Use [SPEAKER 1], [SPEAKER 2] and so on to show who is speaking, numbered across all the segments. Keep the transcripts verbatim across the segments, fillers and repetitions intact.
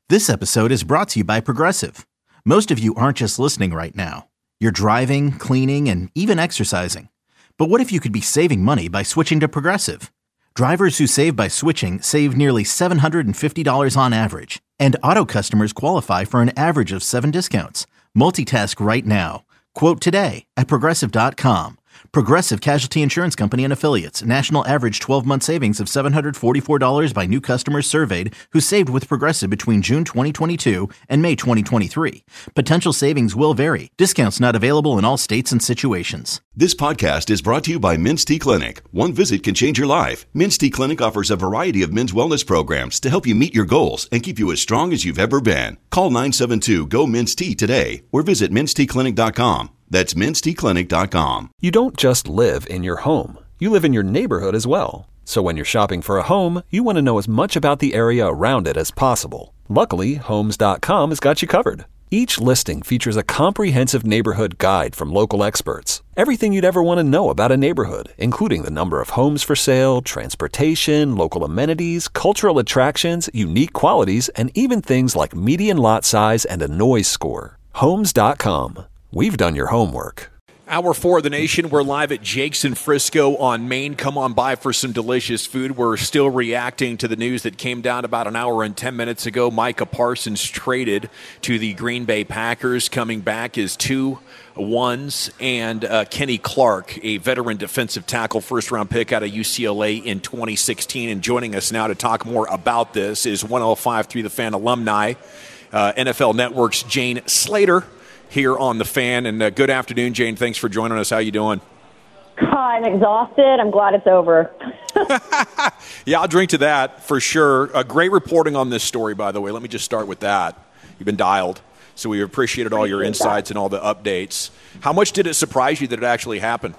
[SPEAKER 1] This episode is brought to you by Progressive. Most of you aren't just listening right now. You're driving, cleaning, and even exercising. But what if you could be saving money by switching to Progressive? Drivers who save by switching save nearly seven hundred fifty dollars on average. And auto customers qualify for an average of seven discounts. Multitask right now. Quote today at Progressive dot com. Progressive Casualty Insurance Company and Affiliates. National average twelve-month savings of seven hundred forty-four dollars by new customers surveyed who saved with Progressive between June twenty twenty-two and May twenty twenty-three. Potential savings will vary. Discounts not available in all states and situations.
[SPEAKER 2] This podcast is brought to you by Men's T Clinic. One visit can change your life. Men's T Clinic offers a variety of men's wellness programs to help you meet your goals and keep you as strong as you've ever been. Call nine seven two, G O, Men's T today or visit men's t clinic dot com. That's men's t clinic dot com.
[SPEAKER 3] You don't just live in your home. You live in your neighborhood as well. So when you're shopping for a home, you want to know as much about the area around it as possible. Luckily, homes dot com has got you covered. Each listing features a comprehensive neighborhood guide from local experts. Everything you'd ever want to know about a neighborhood, including the number of homes for sale, transportation, local amenities, cultural attractions, unique qualities, and even things like median lot size and a noise score. homes dot com. We've done your homework.
[SPEAKER 4] Hour four of the nation. We're live at Jake's in Frisco on Main. Come on by for some delicious food. We're still reacting to the news that came down about an hour and ten minutes ago. Micah Parsons traded to the Green Bay Packers, coming back as two ones, and uh, Kenny Clark, a veteran defensive tackle, first-round pick out of U C L A in twenty sixteen. And joining us now to talk more about this is one oh five point three The Fan alumni, uh, N F L Network's Jane Slater, here on The Fan. And uh, good afternoon, Jane. Thanks for joining us. How you doing?
[SPEAKER 5] I'm exhausted. I'm glad it's over.
[SPEAKER 4] Yeah, I'll drink to that for sure. Uh, great reporting on this story, by the way. Let me just start with that. You've been dialed, so we appreciated all your insights and all the updates. How much did it surprise you that it actually happened?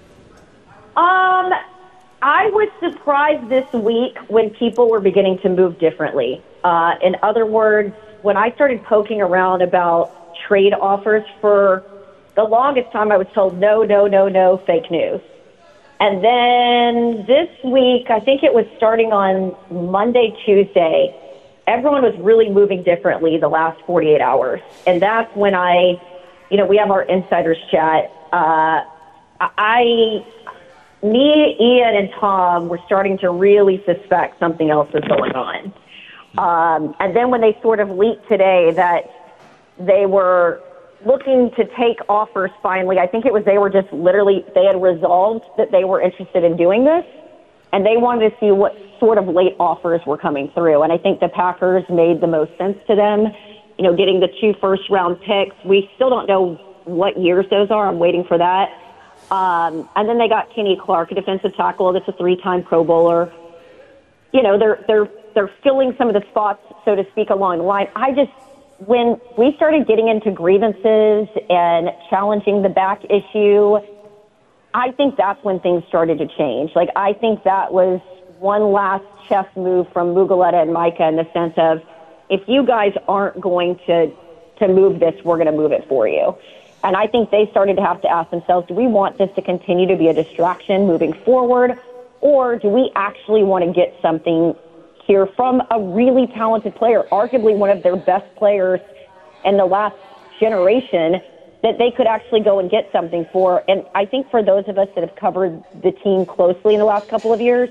[SPEAKER 5] Um, I was surprised this week when people were beginning to move differently. Uh, in other words, when I started poking around about trade offers, for the longest time I was told no, no, no, no, fake news. And then this week, I think it was starting on Monday, Tuesday, everyone was really moving differently the last forty-eight hours. And that's when I, you know, we have our insiders chat. Uh, I, me, Ian, and Tom were starting to really suspect something else was going on. Um, and then when they sort of leaked today that they were looking to take offers finally. I think it was they were just literally, they had resolved that they were interested in doing this, and they wanted to see what sort of late offers were coming through. And I think the Packers made the most sense to them, you know, getting the two first-round picks. We still don't know what years those are. I'm waiting for that. Um, and then they got Kenny Clark, a defensive tackle that's a three-time Pro Bowler. You know, they're they're they're filling some of the spots, so to speak, along the line. I just When we started getting into grievances and challenging the back issue, I think that's when things started to change. Like, I think that was one last chess move from Mugheletta and Micah in the sense of, if you guys aren't going to, to move this, we're going to move it for you. And I think they started to have to ask themselves, do we want this to continue to be a distraction moving forward, or do we actually want to get something here from a really talented player, arguably one of their best players in the last generation, that they could actually go and get something for? And I think for those of us that have covered the team closely in the last couple of years,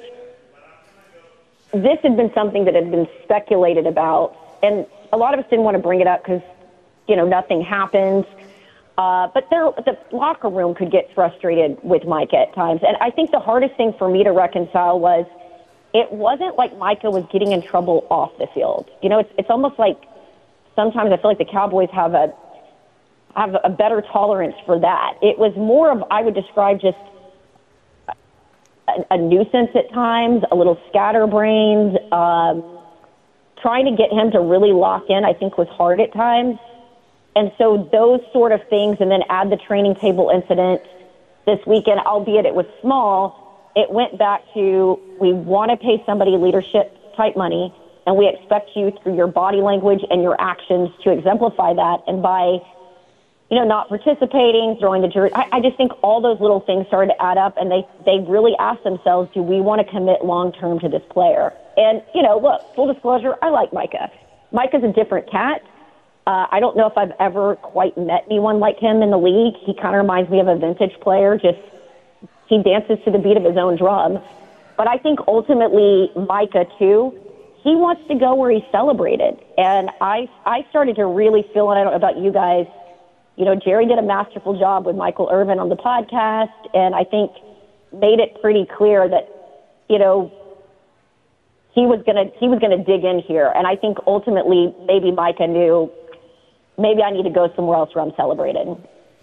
[SPEAKER 5] this had been something that had been speculated about. And a lot of us didn't want to bring it up because, you know, nothing happened. Uh, but there, the locker room could get frustrated with Micah at times. And I think the hardest thing for me to reconcile was, it wasn't like Micah was getting in trouble off the field. You know, it's it's almost like sometimes I feel like the Cowboys have a have a better tolerance for that. It was more of, I would describe, just a, a nuisance at times, a little scatterbrained. Um, trying to get him to really lock in, I think, was hard at times. And so those sort of things, and then add the training table incident this weekend, albeit it was small, it went back to, we want to pay somebody leadership type money, and we expect you through your body language and your actions to exemplify that. And by, you know, not participating, throwing the jury, I, I just think all those little things started to add up, and they, they really asked themselves, do we want to commit long-term to this player? And, you know, look, full disclosure, I like Micah. Micah's a different cat. Uh, I don't know if I've ever quite met anyone like him in the league. He kind of reminds me of a vintage player. Just he dances to the beat of his own drum. But I think ultimately Micah, too, he wants to go where he's celebrated. And I I started to really feel, and I don't know about you guys, you know, Jerry did a masterful job with Michael Irvin on the podcast, and I think made it pretty clear that, you know, he was gonna he was gonna dig in here. And I think ultimately maybe Micah knew, maybe I need to go somewhere else where I'm celebrated.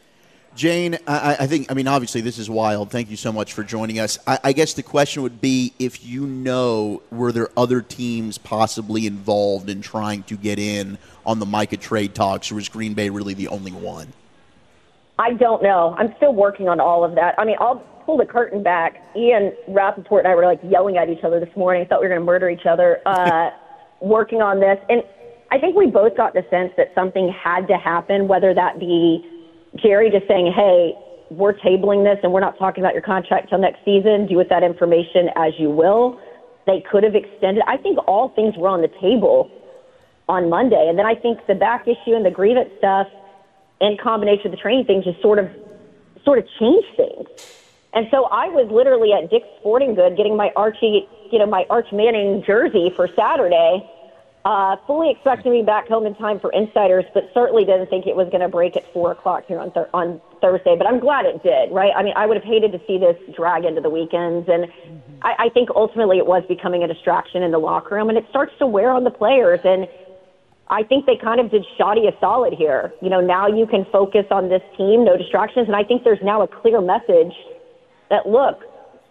[SPEAKER 6] Jane, I, I think, I mean, obviously this is wild. Thank you so much for joining us. I, I guess the question would be, if you know, were there other teams possibly involved in trying to get in on the Micah trade talks, or was Green Bay really the only one?
[SPEAKER 5] I don't know. I'm still working on all of that. I mean, I'll pull the curtain back. Ian Rappaport and I were like yelling at each other this morning. Thought we were going to murder each other, uh, working on this. And I think we both got the sense that something had to happen, whether that be Jerry just saying, hey, we're tabling this and we're not talking about your contract till next season. Do with that information as you will. They could have extended. I think all things were on the table on Monday. And then I think the back issue and the grievance stuff in combination with the training thing just sort of sort of changed things. And so I was literally at Dick's Sporting Good getting my Archie, you know, my Arch Manning jersey for Saturday, uh, fully expecting to be back home in time for Insiders, but certainly didn't think it was going to break at four o'clock here on th- on Thursday. But I'm glad it did, right? I mean, I would have hated to see this drag into the weekends. And mm-hmm. I, I think ultimately it was becoming a distraction in the locker room, and it starts to wear on the players. And I think they kind of did Shoddy a solid here. You know, now you can focus on this team, no distractions. And I think there's now a clear message that, look,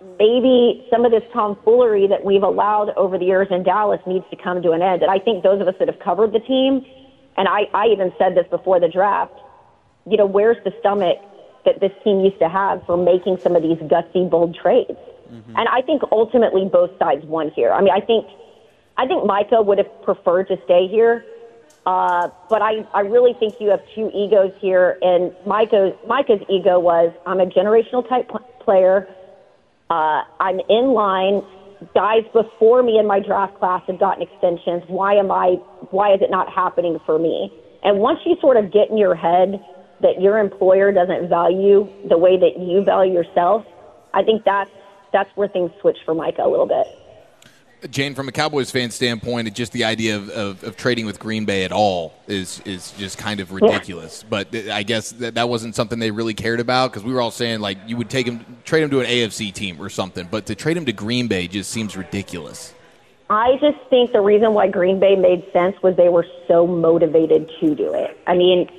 [SPEAKER 5] maybe some of this tomfoolery that we've allowed over the years in Dallas needs to come to an end. And I think those of us that have covered the team, and I, I even said this before the draft, you know, where's the stomach that this team used to have for making some of these gutsy, bold trades? Mm-hmm. And I think ultimately both sides won here. I mean, I think I think Micah would have preferred to stay here. Uh, but I, I really think you have two egos here, and Micah's, Micah's ego was, I'm a generational type pl- player. Uh, I'm in line. Guys before me in my draft class have gotten extensions. Why am I? Why is it not happening for me? And once you sort of get in your head that your employer doesn't value the way that you value yourself, I think that's that's where things switch for Micah a little bit.
[SPEAKER 7] Jane, from a Cowboys fan standpoint, just the idea of, of, of trading with Green Bay at all is is just kind of ridiculous. Yeah. But I guess that, that wasn't something they really cared about, because we were all saying, like, you would take him, trade him to an A F C team or something. But to trade him to Green Bay just seems ridiculous.
[SPEAKER 5] I just think the reason why Green Bay made sense was they were so motivated to do it. I mean,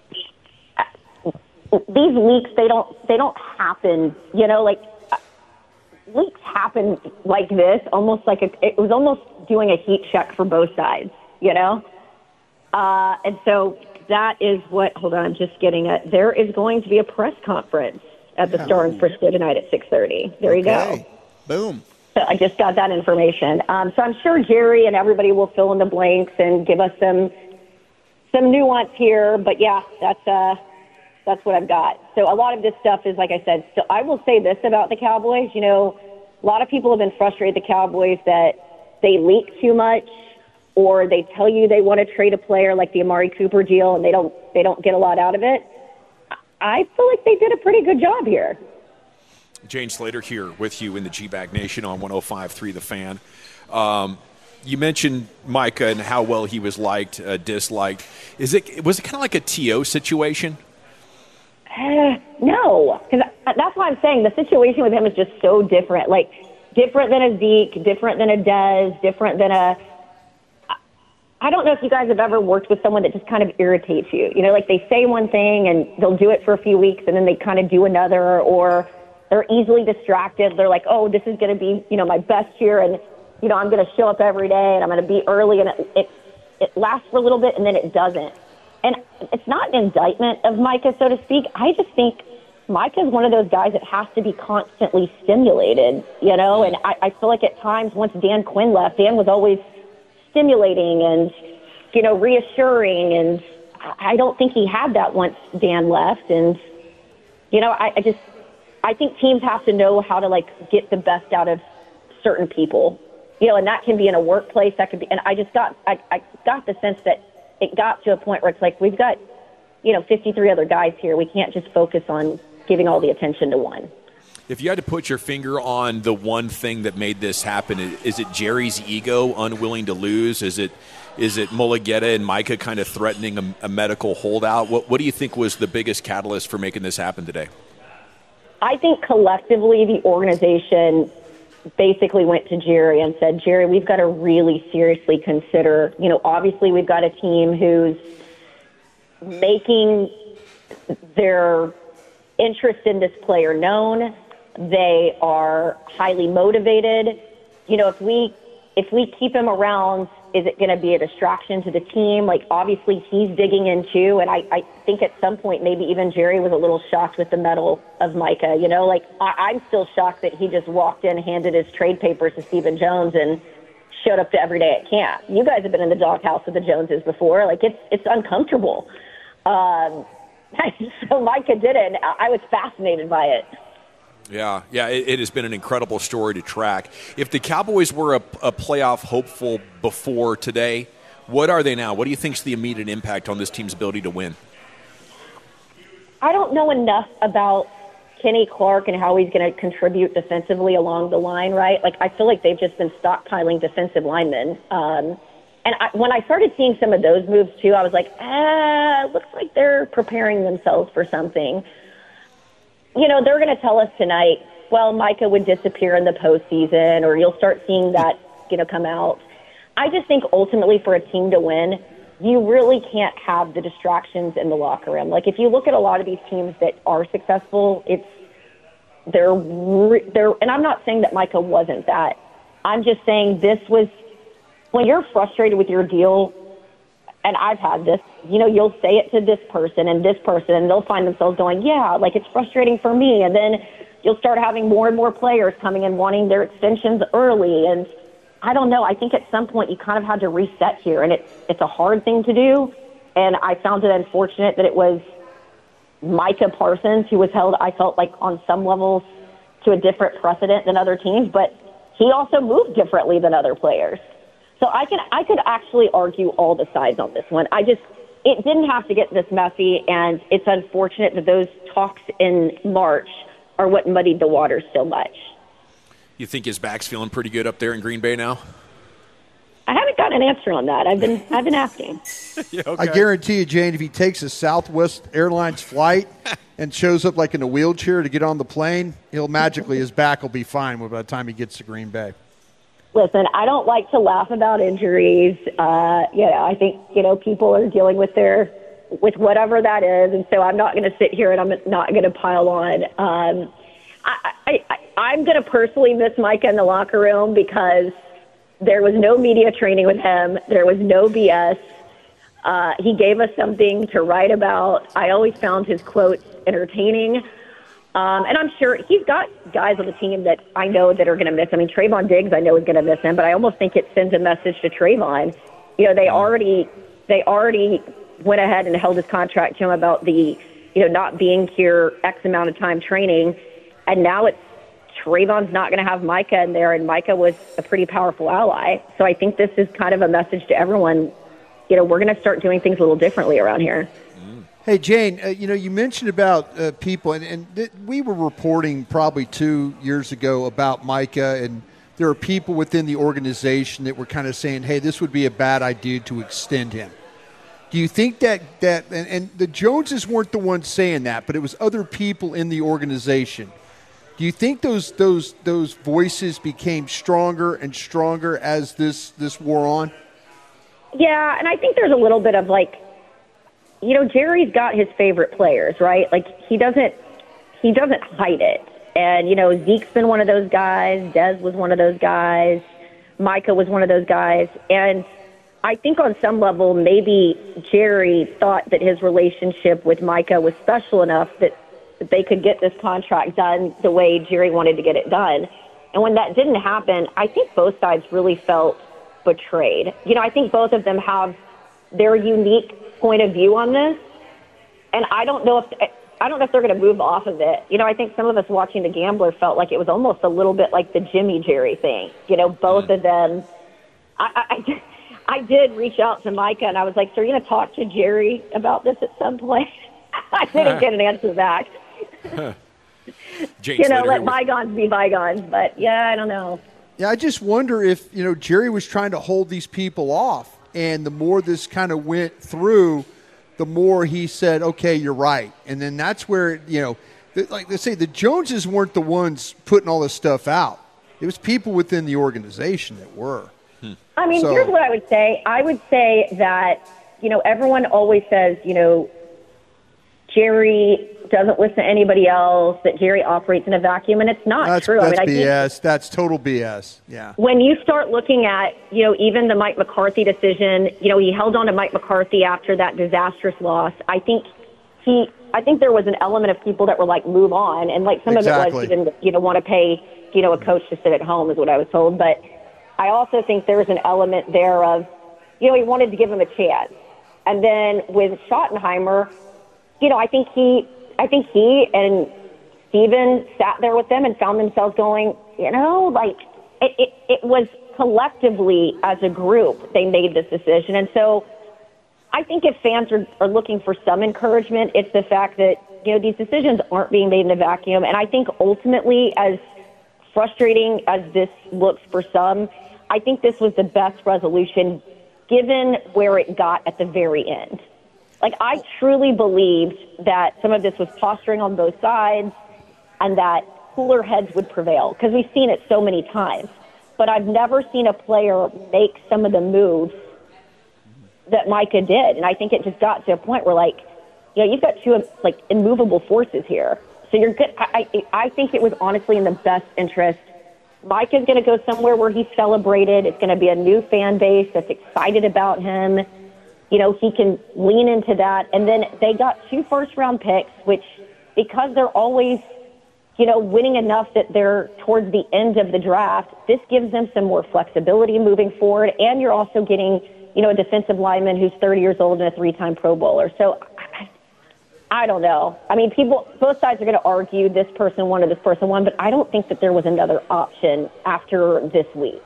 [SPEAKER 5] these leaks, they don't they don't happen, you know, like, leaks happen like this, almost like a, it was almost doing a heat check for both sides, you know? Uh, and so that is what, hold on, I'm just getting it. There is going to be a press conference at the Star in Frisco tonight at six thirty. There okay. you go.
[SPEAKER 6] Boom.
[SPEAKER 5] So I just got that information. Um, so I'm sure Jerry and everybody will fill in the blanks and give us some some nuance here. But, yeah, that's uh, that's what I've got. So a lot of this stuff is, like I said, so I will say this about the Cowboys. You know, a lot of people have been frustrated with the Cowboys that they leak too much, or they tell you they want to trade a player like the Amari Cooper deal, and they don't they don't get a lot out of it. I feel like they did a pretty good job here.
[SPEAKER 4] Jane Slater here with you in the G-Bag Nation on one oh five point three The Fan. Um, you mentioned Micah and how well he was liked, uh, disliked. Is it was it kind of like a T O situation?
[SPEAKER 5] Uh, no, because that's why I'm saying the situation with him is just so different. Like, different than a Zeke, different than a Dez, different than a. I don't know if you guys have ever worked with someone that just kind of irritates you. You know, like they say one thing and they'll do it for a few weeks and then they kind of do another, or they're easily distracted. They're like, oh, this is going to be, you know, my best year, and, you know, I'm going to show up every day and I'm going to be early, and it, it it lasts for a little bit and then it doesn't. And it's not an indictment of Micah, so to speak. I just think Micah is one of those guys that has to be constantly stimulated, you know, and I, I feel like at times once Dan Quinn left, Dan was always stimulating and, you know, reassuring, and I don't think he had that once Dan left. And, you know, I, I just, I think teams have to know how to, like, get the best out of certain people. you know, and that can be in a workplace. That could be, and I just got, I, I got the sense that it got to a point where it's like, we've got, you know, fifty-three other guys here. We can't just focus on giving all the attention to one.
[SPEAKER 4] If you had to put your finger on the one thing that made this happen, is it Jerry's ego, unwilling to lose? Is it is it Mulugeta and Micah kind of threatening a, a medical holdout? What, what do you think was the biggest catalyst for making this happen today?
[SPEAKER 5] I think collectively the organization basically went to Jerry and said, Jerry, we've got to really seriously consider, you know, obviously we've got a team who's making their interest in this player known. They are highly motivated. You know, if we if we keep him around, is it going to be a distraction to the team? Like, obviously, he's digging in too. And I, I think at some point, maybe even Jerry was a little shocked with the medal of Micah. You know, like, I, I'm still shocked that he just walked in, handed his trade papers to Stephen Jones, and showed up to every day at camp. You guys have been in the doghouse with the Joneses before. Like, it's it's uncomfortable. Um, so Micah did it, and I was fascinated by it.
[SPEAKER 4] Yeah, yeah, it, it has been an incredible story to track. If the Cowboys were a, a playoff hopeful before today, what are they now? What do you think is the immediate impact on this team's ability to win?
[SPEAKER 5] I don't know enough about Kenny Clark and how he's going to contribute defensively along the line, right? Like, I feel like they've just been stockpiling defensive linemen. Um, and I, when I started seeing some of those moves, too, I was like, ah, it looks like they're preparing themselves for something. You know, they're going to tell us tonight, well, Micah would disappear in the postseason, or you'll start seeing that, you know, come out. I just think ultimately for a team to win, you really can't have the distractions in the locker room. Like, if you look at a lot of these teams that are successful, it's they're they're, and I'm not saying that Micah wasn't that. I'm just saying this was, when you're frustrated with your deal, and I've had this, you know, you'll say it to this person and this person, and they'll find themselves going, yeah, like, it's frustrating for me. And then you'll start having more and more players coming in wanting their extensions early. And I don't know. I think at some point you kind of had to reset here, and it's, it's a hard thing to do. And I found it unfortunate that it was Micah Parsons who was held, I felt like, on some levels to a different precedent than other teams, but he also moved differently than other players. So I can I could actually argue all the sides on this one. I just, it didn't have to get this messy, and it's unfortunate that those talks in March are what muddied the waters so much.
[SPEAKER 4] You think his back's feeling pretty good up there in Green Bay now?
[SPEAKER 5] I haven't got an answer on that. I've been I've been asking.
[SPEAKER 8] Yeah, okay. I guarantee you, Jane, if he takes a Southwest Airlines flight and shows up like in a wheelchair to get on the plane, he'll magically, his back will be fine by the time he gets to Green Bay.
[SPEAKER 5] Listen, I don't like to laugh about injuries. Uh, you know, I think, you know, people are dealing with their, with whatever that is. And so I'm not going to sit here and I'm not going to pile on. Um, I, I, I, I'm going to personally miss Micah in the locker room because there was no media training with him. There was no B S. Uh, he gave us something to write about. I always found his quotes entertaining. Um, and I'm sure he's got guys on the team that I know that are going to miss. I mean, Trayvon Diggs, I know is going to miss him, but I almost think it sends a message to Trayvon. You know, they already they already went ahead and held his contract to him about the, you know, not being here X amount of time training, and now it's Trayvon's not going to have Micah in there, and Micah was a pretty powerful ally. So I think this is kind of a message to everyone. You know, we're going to start doing things a little differently around here.
[SPEAKER 8] Hey, Jane, uh, you know, you mentioned about uh, people, and, and th- we were reporting probably two years ago about Micah, and there are people within the organization that were kind of saying, hey, this would be a bad idea to extend him. Do you think that, that and, and the Joneses weren't the ones saying that, but it was other people in the organization. Do you think those those those voices became stronger and stronger as this, this wore on?
[SPEAKER 5] Yeah, and I think there's a little bit of, like, you know, Jerry's got his favorite players, right? Like, he doesn't he doesn't hide it. And, you know, Zeke's been one of those guys. Dez was one of those guys. Micah was one of those guys. And I think on some level, maybe Jerry thought that his relationship with Micah was special enough that, that they could get this contract done the way Jerry wanted to get it done. And when that didn't happen, I think both sides really felt betrayed. You know, I think both of them have their unique point of view on this. And I don't know if I don't know if they're going to move off of it. You know, I think some of us watching The Gambler felt like it was almost a little bit like the Jimmy Jerry thing. You know, both mm-hmm. of them. I, I, I did reach out to Micah, and I was like, so are you going to talk to Jerry about this at some point? I didn't get an answer back. you know, let bygones be bygones. But, yeah, I don't know.
[SPEAKER 8] Yeah, I just wonder if, you know, Jerry was trying to hold these people off, and the more this kind of went through, the more he said, okay, you're right. And then that's where, you know, like they say, the Joneses weren't the ones putting all this stuff out. It was people within the organization that were.
[SPEAKER 5] Hmm. I mean,
[SPEAKER 8] so,
[SPEAKER 5] here's what I would say. I would say that, you know, everyone always says, you know, Jerry doesn't listen to anybody else, that Jerry operates in a vacuum, and it's not
[SPEAKER 8] that's,
[SPEAKER 5] true.
[SPEAKER 8] That's
[SPEAKER 5] I mean,
[SPEAKER 8] B S.
[SPEAKER 5] I think
[SPEAKER 8] that's total B S. Yeah.
[SPEAKER 5] When you start looking at, you know, even the Mike McCarthy decision, you know, he held on to Mike McCarthy after that disastrous loss. I think he, I think there was an element of people that were like, move on, and like some
[SPEAKER 8] exactly.
[SPEAKER 5] of it was he didn't, you know, want to pay, you know, a coach to sit at home is what I was told. But I also think there was an element there of, you know, he wanted to give him a chance, and then with Schottenheimer, you know, I think he. I think he and Steven sat there with them and found themselves going, you know, like it, it, it was collectively as a group they made this decision. And so I think if fans are, are looking for some encouragement, it's the fact that, you know, these decisions aren't being made in a vacuum. And I think ultimately, as frustrating as this looks for some, I think this was the best resolution given where it got at the very end. Like, I truly believed that some of this was posturing on both sides and that cooler heads would prevail because we've seen it so many times. But I've never seen a player make some of the moves that Micah did. And I think it just got to a point where, like, you know, you've got two, like, immovable forces here. So you're good. I, I, I think it was honestly in the best interest. Micah's going to go somewhere where he's celebrated. It's going to be a new fan base that's excited about him. You know, he can lean into that. And then they got two first-round picks, which, because they're always, you know, winning enough that they're towards the end of the draft, this gives them some more flexibility moving forward. And you're also getting, you know, a defensive lineman who's thirty years old and a three-time Pro Bowler. So I, I don't know. I mean, people, both sides are going to argue this person won or this person won, but I don't think that there was another option after this week.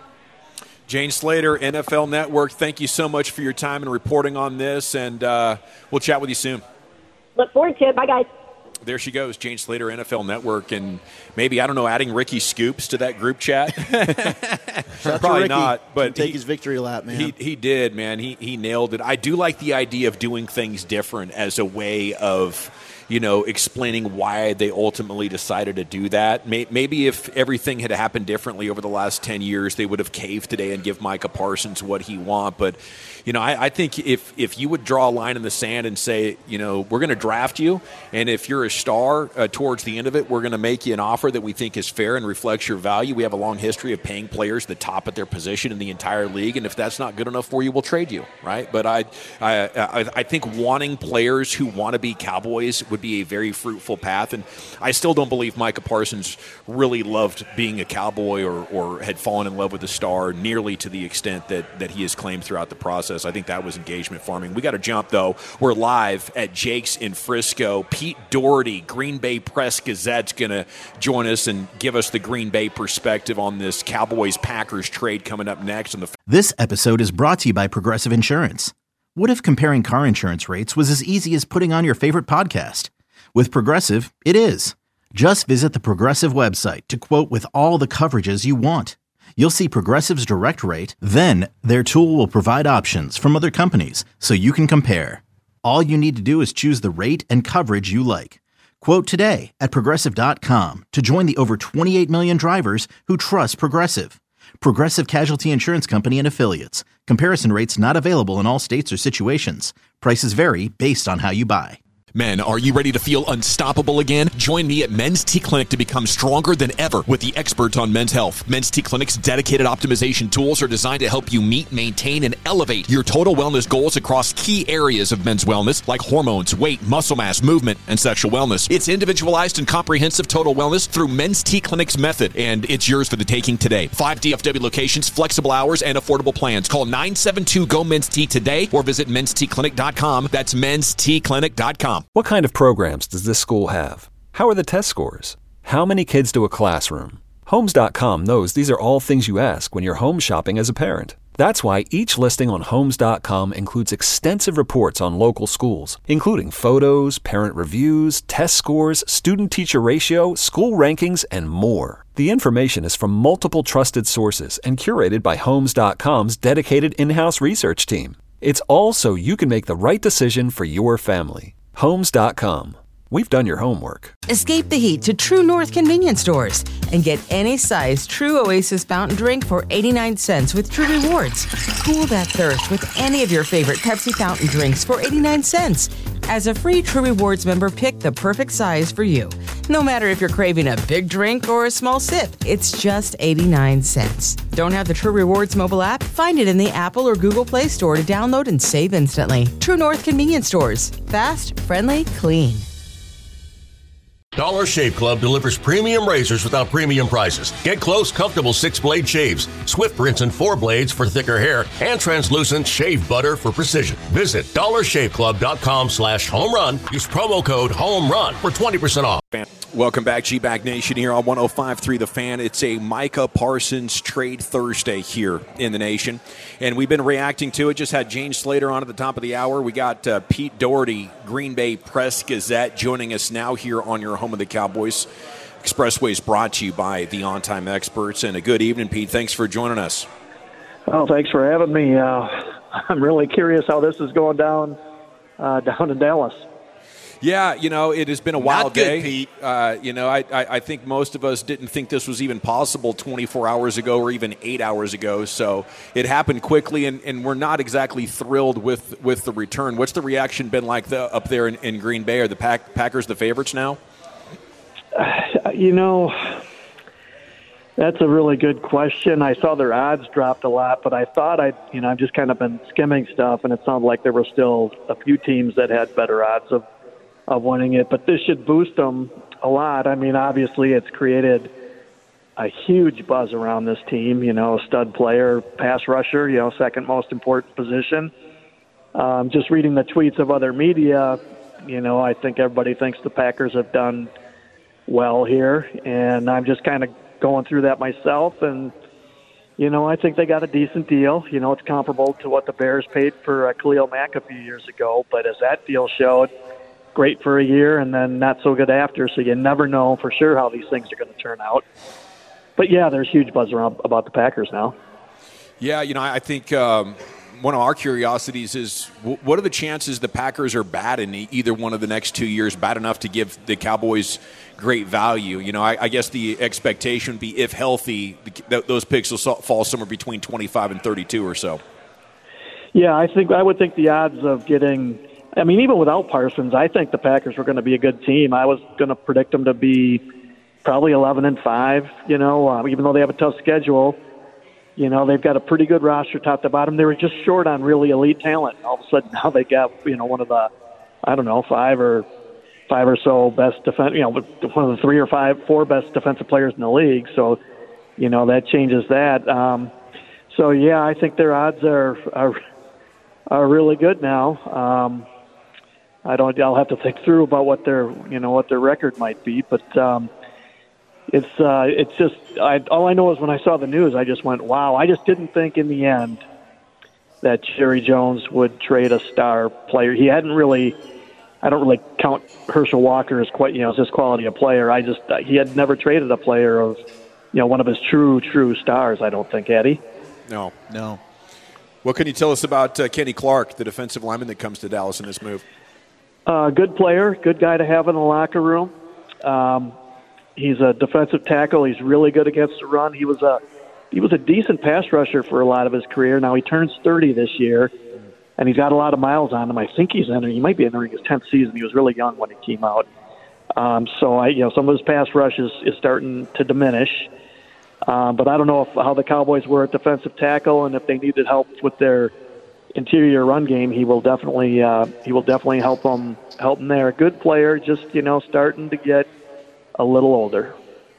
[SPEAKER 4] Jane Slater, N F L Network, thank you so much for your time and reporting on this, and uh, we'll chat with you soon.
[SPEAKER 5] Look forward to it. Bye, guys.
[SPEAKER 4] There she goes, Jane Slater, N F L Network, and maybe, I don't know, adding Ricky Scoops to that group chat. Probably
[SPEAKER 6] Ricky.
[SPEAKER 4] not, but
[SPEAKER 6] take
[SPEAKER 4] he,
[SPEAKER 6] his victory lap, man.
[SPEAKER 4] He he did, man. He he nailed it. I do like the idea of doing things different as a way of, you know, explaining why they ultimately decided to do that. Maybe if everything had happened differently over the last ten years, they would have caved today and give Micah Parsons what he wants. But, you know, I, I think if, if you would draw a line in the sand and say, you know, we're going to draft you, and if you're a star uh, towards the end of it, we're going to make you an offer that we think is fair and reflects your value. We have a long history of paying players the top at their position in the entire league, and if that's not good enough for you, we'll trade you, right? But I, I, I, I think wanting players who want to be Cowboys would be a very fruitful path, and I still don't believe Micah Parsons really loved being a Cowboy or, or had fallen in love with the star nearly to the extent that, that he has claimed throughout the process. I think that was engagement farming. We got to jump, though. We're live at Jake's in Frisco. Pete Doherty, Green Bay Press-Gazette's going to join us and give us the Green Bay perspective on this Cowboys-Packers trade coming up next. On the
[SPEAKER 1] This episode is brought to you by Progressive Insurance. What if comparing car insurance rates was as easy as putting on your favorite podcast? With Progressive, it is. Just visit the Progressive website to quote with all the coverages you want. You'll see Progressive's direct rate, then their tool will provide options from other companies so you can compare. All you need to do is choose the rate and coverage you like. Quote today at Progressive dot com to join the over twenty-eight million drivers who trust Progressive. Progressive Casualty Insurance Company and Affiliates. Comparison rates not available in all states or situations. Prices vary based on how you buy.
[SPEAKER 9] Men, are you ready to feel unstoppable again? Join me at Men's T Clinic to become stronger than ever with the experts on men's health. Men's T Clinic's dedicated optimization tools are designed to help you meet, maintain, and elevate your total wellness goals across key areas of men's wellness like hormones, weight, muscle mass, movement, and sexual wellness. It's individualized and comprehensive total wellness through Men's T Clinic's method, and it's yours for the taking today. Five D F W locations, flexible hours, and affordable plans. Call nine seven two, G O, Men's T today or visit men's t clinic dot com. That's men's t clinic dot com.
[SPEAKER 3] What kind of programs does this school have? How are the test scores? How many kids to a classroom? Homes dot com knows these are all things you ask when you're home shopping as a parent. That's why each listing on Homes dot com includes extensive reports on local schools, including photos, parent reviews, test scores, student-teacher ratio, school rankings, and more. The information is from multiple trusted sources and curated by Homes dot com's dedicated in-house research team. It's all so you can make the right decision for your family. Homes dot com. We've done your homework.
[SPEAKER 10] Escape the heat to True North convenience stores and get any size True Oasis fountain drink for eighty-nine cents with True Rewards. Cool that thirst with any of your favorite Pepsi fountain drinks for eighty-nine cents. As a free True Rewards member, pick the perfect size for you. No matter if you're craving a big drink or a small sip, it's just eighty-nine cents. Don't have the True Rewards mobile app? Find it in the Apple or Google Play Store to download and save instantly. True North convenience stores. Fast, friendly, clean.
[SPEAKER 11] Dollar Shave Club delivers premium razors without premium prices. Get close, comfortable six-blade shaves, swift rinse and four blades for thicker hair, and translucent shave butter for precision. Visit dollar shave club dot com slash home run. Use promo code HOMERUN for twenty percent off.
[SPEAKER 4] Welcome back, G-Back Nation, here on one oh five point three The Fan. It's a Micah Parsons Trade Thursday here in the nation, and we've been reacting to it. Just had Jane Slater on at the top of the hour. We got uh, Pete Doherty, Green Bay Press-Gazette, joining us now here on your home of the Cowboys. Expressway is brought to you by the On-Time Experts, and a good evening, Pete. Thanks for joining us.
[SPEAKER 12] Well, thanks for having me. Uh, I'm really curious how this is going down uh, down in Dallas.
[SPEAKER 4] Yeah, you know, it has been a wild
[SPEAKER 7] Not good,
[SPEAKER 4] day.
[SPEAKER 7] Pete.
[SPEAKER 4] Uh, you know, I, I, I think most of us didn't think this was even possible twenty-four hours ago or even eight hours ago. So it happened quickly, and, and we're not exactly thrilled with, with the return. What's the reaction been like the, up there in, in Green Bay? Are the Pack, Packers the favorites now?
[SPEAKER 12] Uh, you know, that's a really good question. I saw their odds dropped a lot, but I thought I'd, you know, I've just kind of been skimming stuff, and it sounded like there were still a few teams that had better odds of of winning it, but this should boost them a lot. I mean, obviously it's created a huge buzz around this team, you know, stud player, pass rusher, you know, second most important position. Um, just reading the tweets of other media, you know, I think everybody thinks the Packers have done well here, and I'm just kind of going through that myself, and, you know, I think they got a decent deal. You know, it's comparable to what the Bears paid for uh, Khalil Mack a few years ago, but as that deal showed, great for a year and then not so good after, so you never know for sure how these things are going to turn out. But, yeah, there's huge buzz around about the Packers now.
[SPEAKER 4] Yeah, you know, I think um, one of our curiosities is w- what are the chances the Packers are bad in either one of the next two years, bad enough to give the Cowboys great value? You know, I, I guess the expectation would be if healthy, th- those picks will fall somewhere between twenty-five and thirty-two or so.
[SPEAKER 12] Yeah, I think I would think the odds of getting – I mean, even without Parsons, I think the Packers were going to be a good team. I was going to predict them to be probably eleven and five, you know, uh, even though they have a tough schedule. You know, they've got a pretty good roster top to bottom. They were just short on really elite talent. All of a sudden now they got, you know, one of the, I don't know, five or five or so best defense, you know, one of the three or five, four best defensive players in the league. So, you know, that changes that. Um, so, yeah, I think their odds are are, are really good now. Um I don't. I'll have to think through about what their, you know, what their record might be, but um, it's uh, it's just. I, all I know is when I saw the news, I just went, "Wow!" I just didn't think in the end that Jerry Jones would trade a star player. He hadn't really. I don't really count Herschel Walker as quite, you know, as his quality of player. I just he had never traded a player of, you know, one of his true true stars. I don't think, had he?
[SPEAKER 4] No, no. What can you tell us about uh, Kenny Clark, the defensive lineman that comes to Dallas in this move?
[SPEAKER 12] Uh, good player, good guy to have in the locker room. Um, he's a defensive tackle. He's really good against the run. He was a he was a decent pass rusher for a lot of his career. Now he turns thirty this year, and he's got a lot of miles on him. I think he's entering. He might be entering his tenth season. He was really young when he came out. Um, so I, you know, some of his pass rush is, is starting to diminish. Um, but I don't know if, how the Cowboys were at defensive tackle, and if they needed help with their interior run game, he will definitely uh, he will definitely help them help them there. Good player, just, you know, starting to get a little older.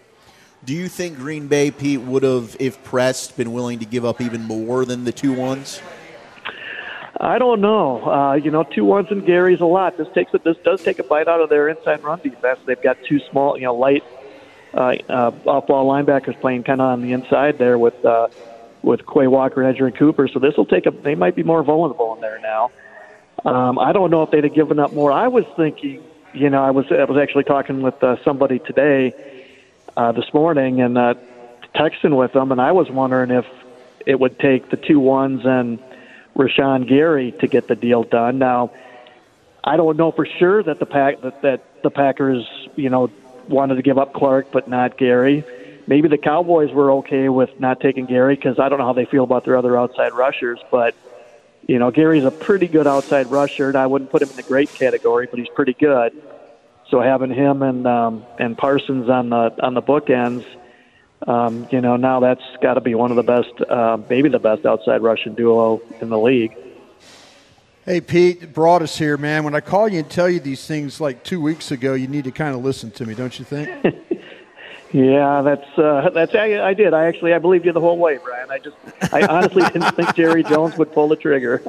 [SPEAKER 6] Do you think Green Bay, Pete, would have, if pressed, been willing to give up even more than the two ones?
[SPEAKER 12] I don't know. Uh, you know, two ones and Gary's a lot. This takes a, this does take a bite out of their inside run defense. They've got two small, you know, light uh, uh, off-ball linebackers playing kind of on the inside there with uh, with Quay Walker and Edgerrin Cooper. So this will take a. They might be more vulnerable in there now. Um, I don't know if they'd have given up more. I was thinking, you know, I was I was actually talking with uh, somebody today, uh, this morning, and uh, texting with them, and I was wondering if it would take the two ones and Rashawn Gary to get the deal done. Now, I don't know for sure that the pack that, that the Packers, you know, wanted to give up Clark but not Gary. Maybe the Cowboys were okay with not taking Gary because I don't know how they feel about their other outside rushers. But you know, Gary's a pretty good outside rusher, and I wouldn't put him in the great category, but he's pretty good. So having him and um, and Parsons on the on the bookends. Um, you know, now that's got to be one of the best, uh, maybe the best outside rushing duo in the league.
[SPEAKER 8] Hey, Pete, Broadus here, man. When I call you and tell you these things like two weeks ago, you need to kind of listen to me, don't you think?
[SPEAKER 12] Yeah, that's uh, that's I, I did. I actually I believed you the whole way, Brian. I just I honestly didn't think Jerry Jones would pull the trigger.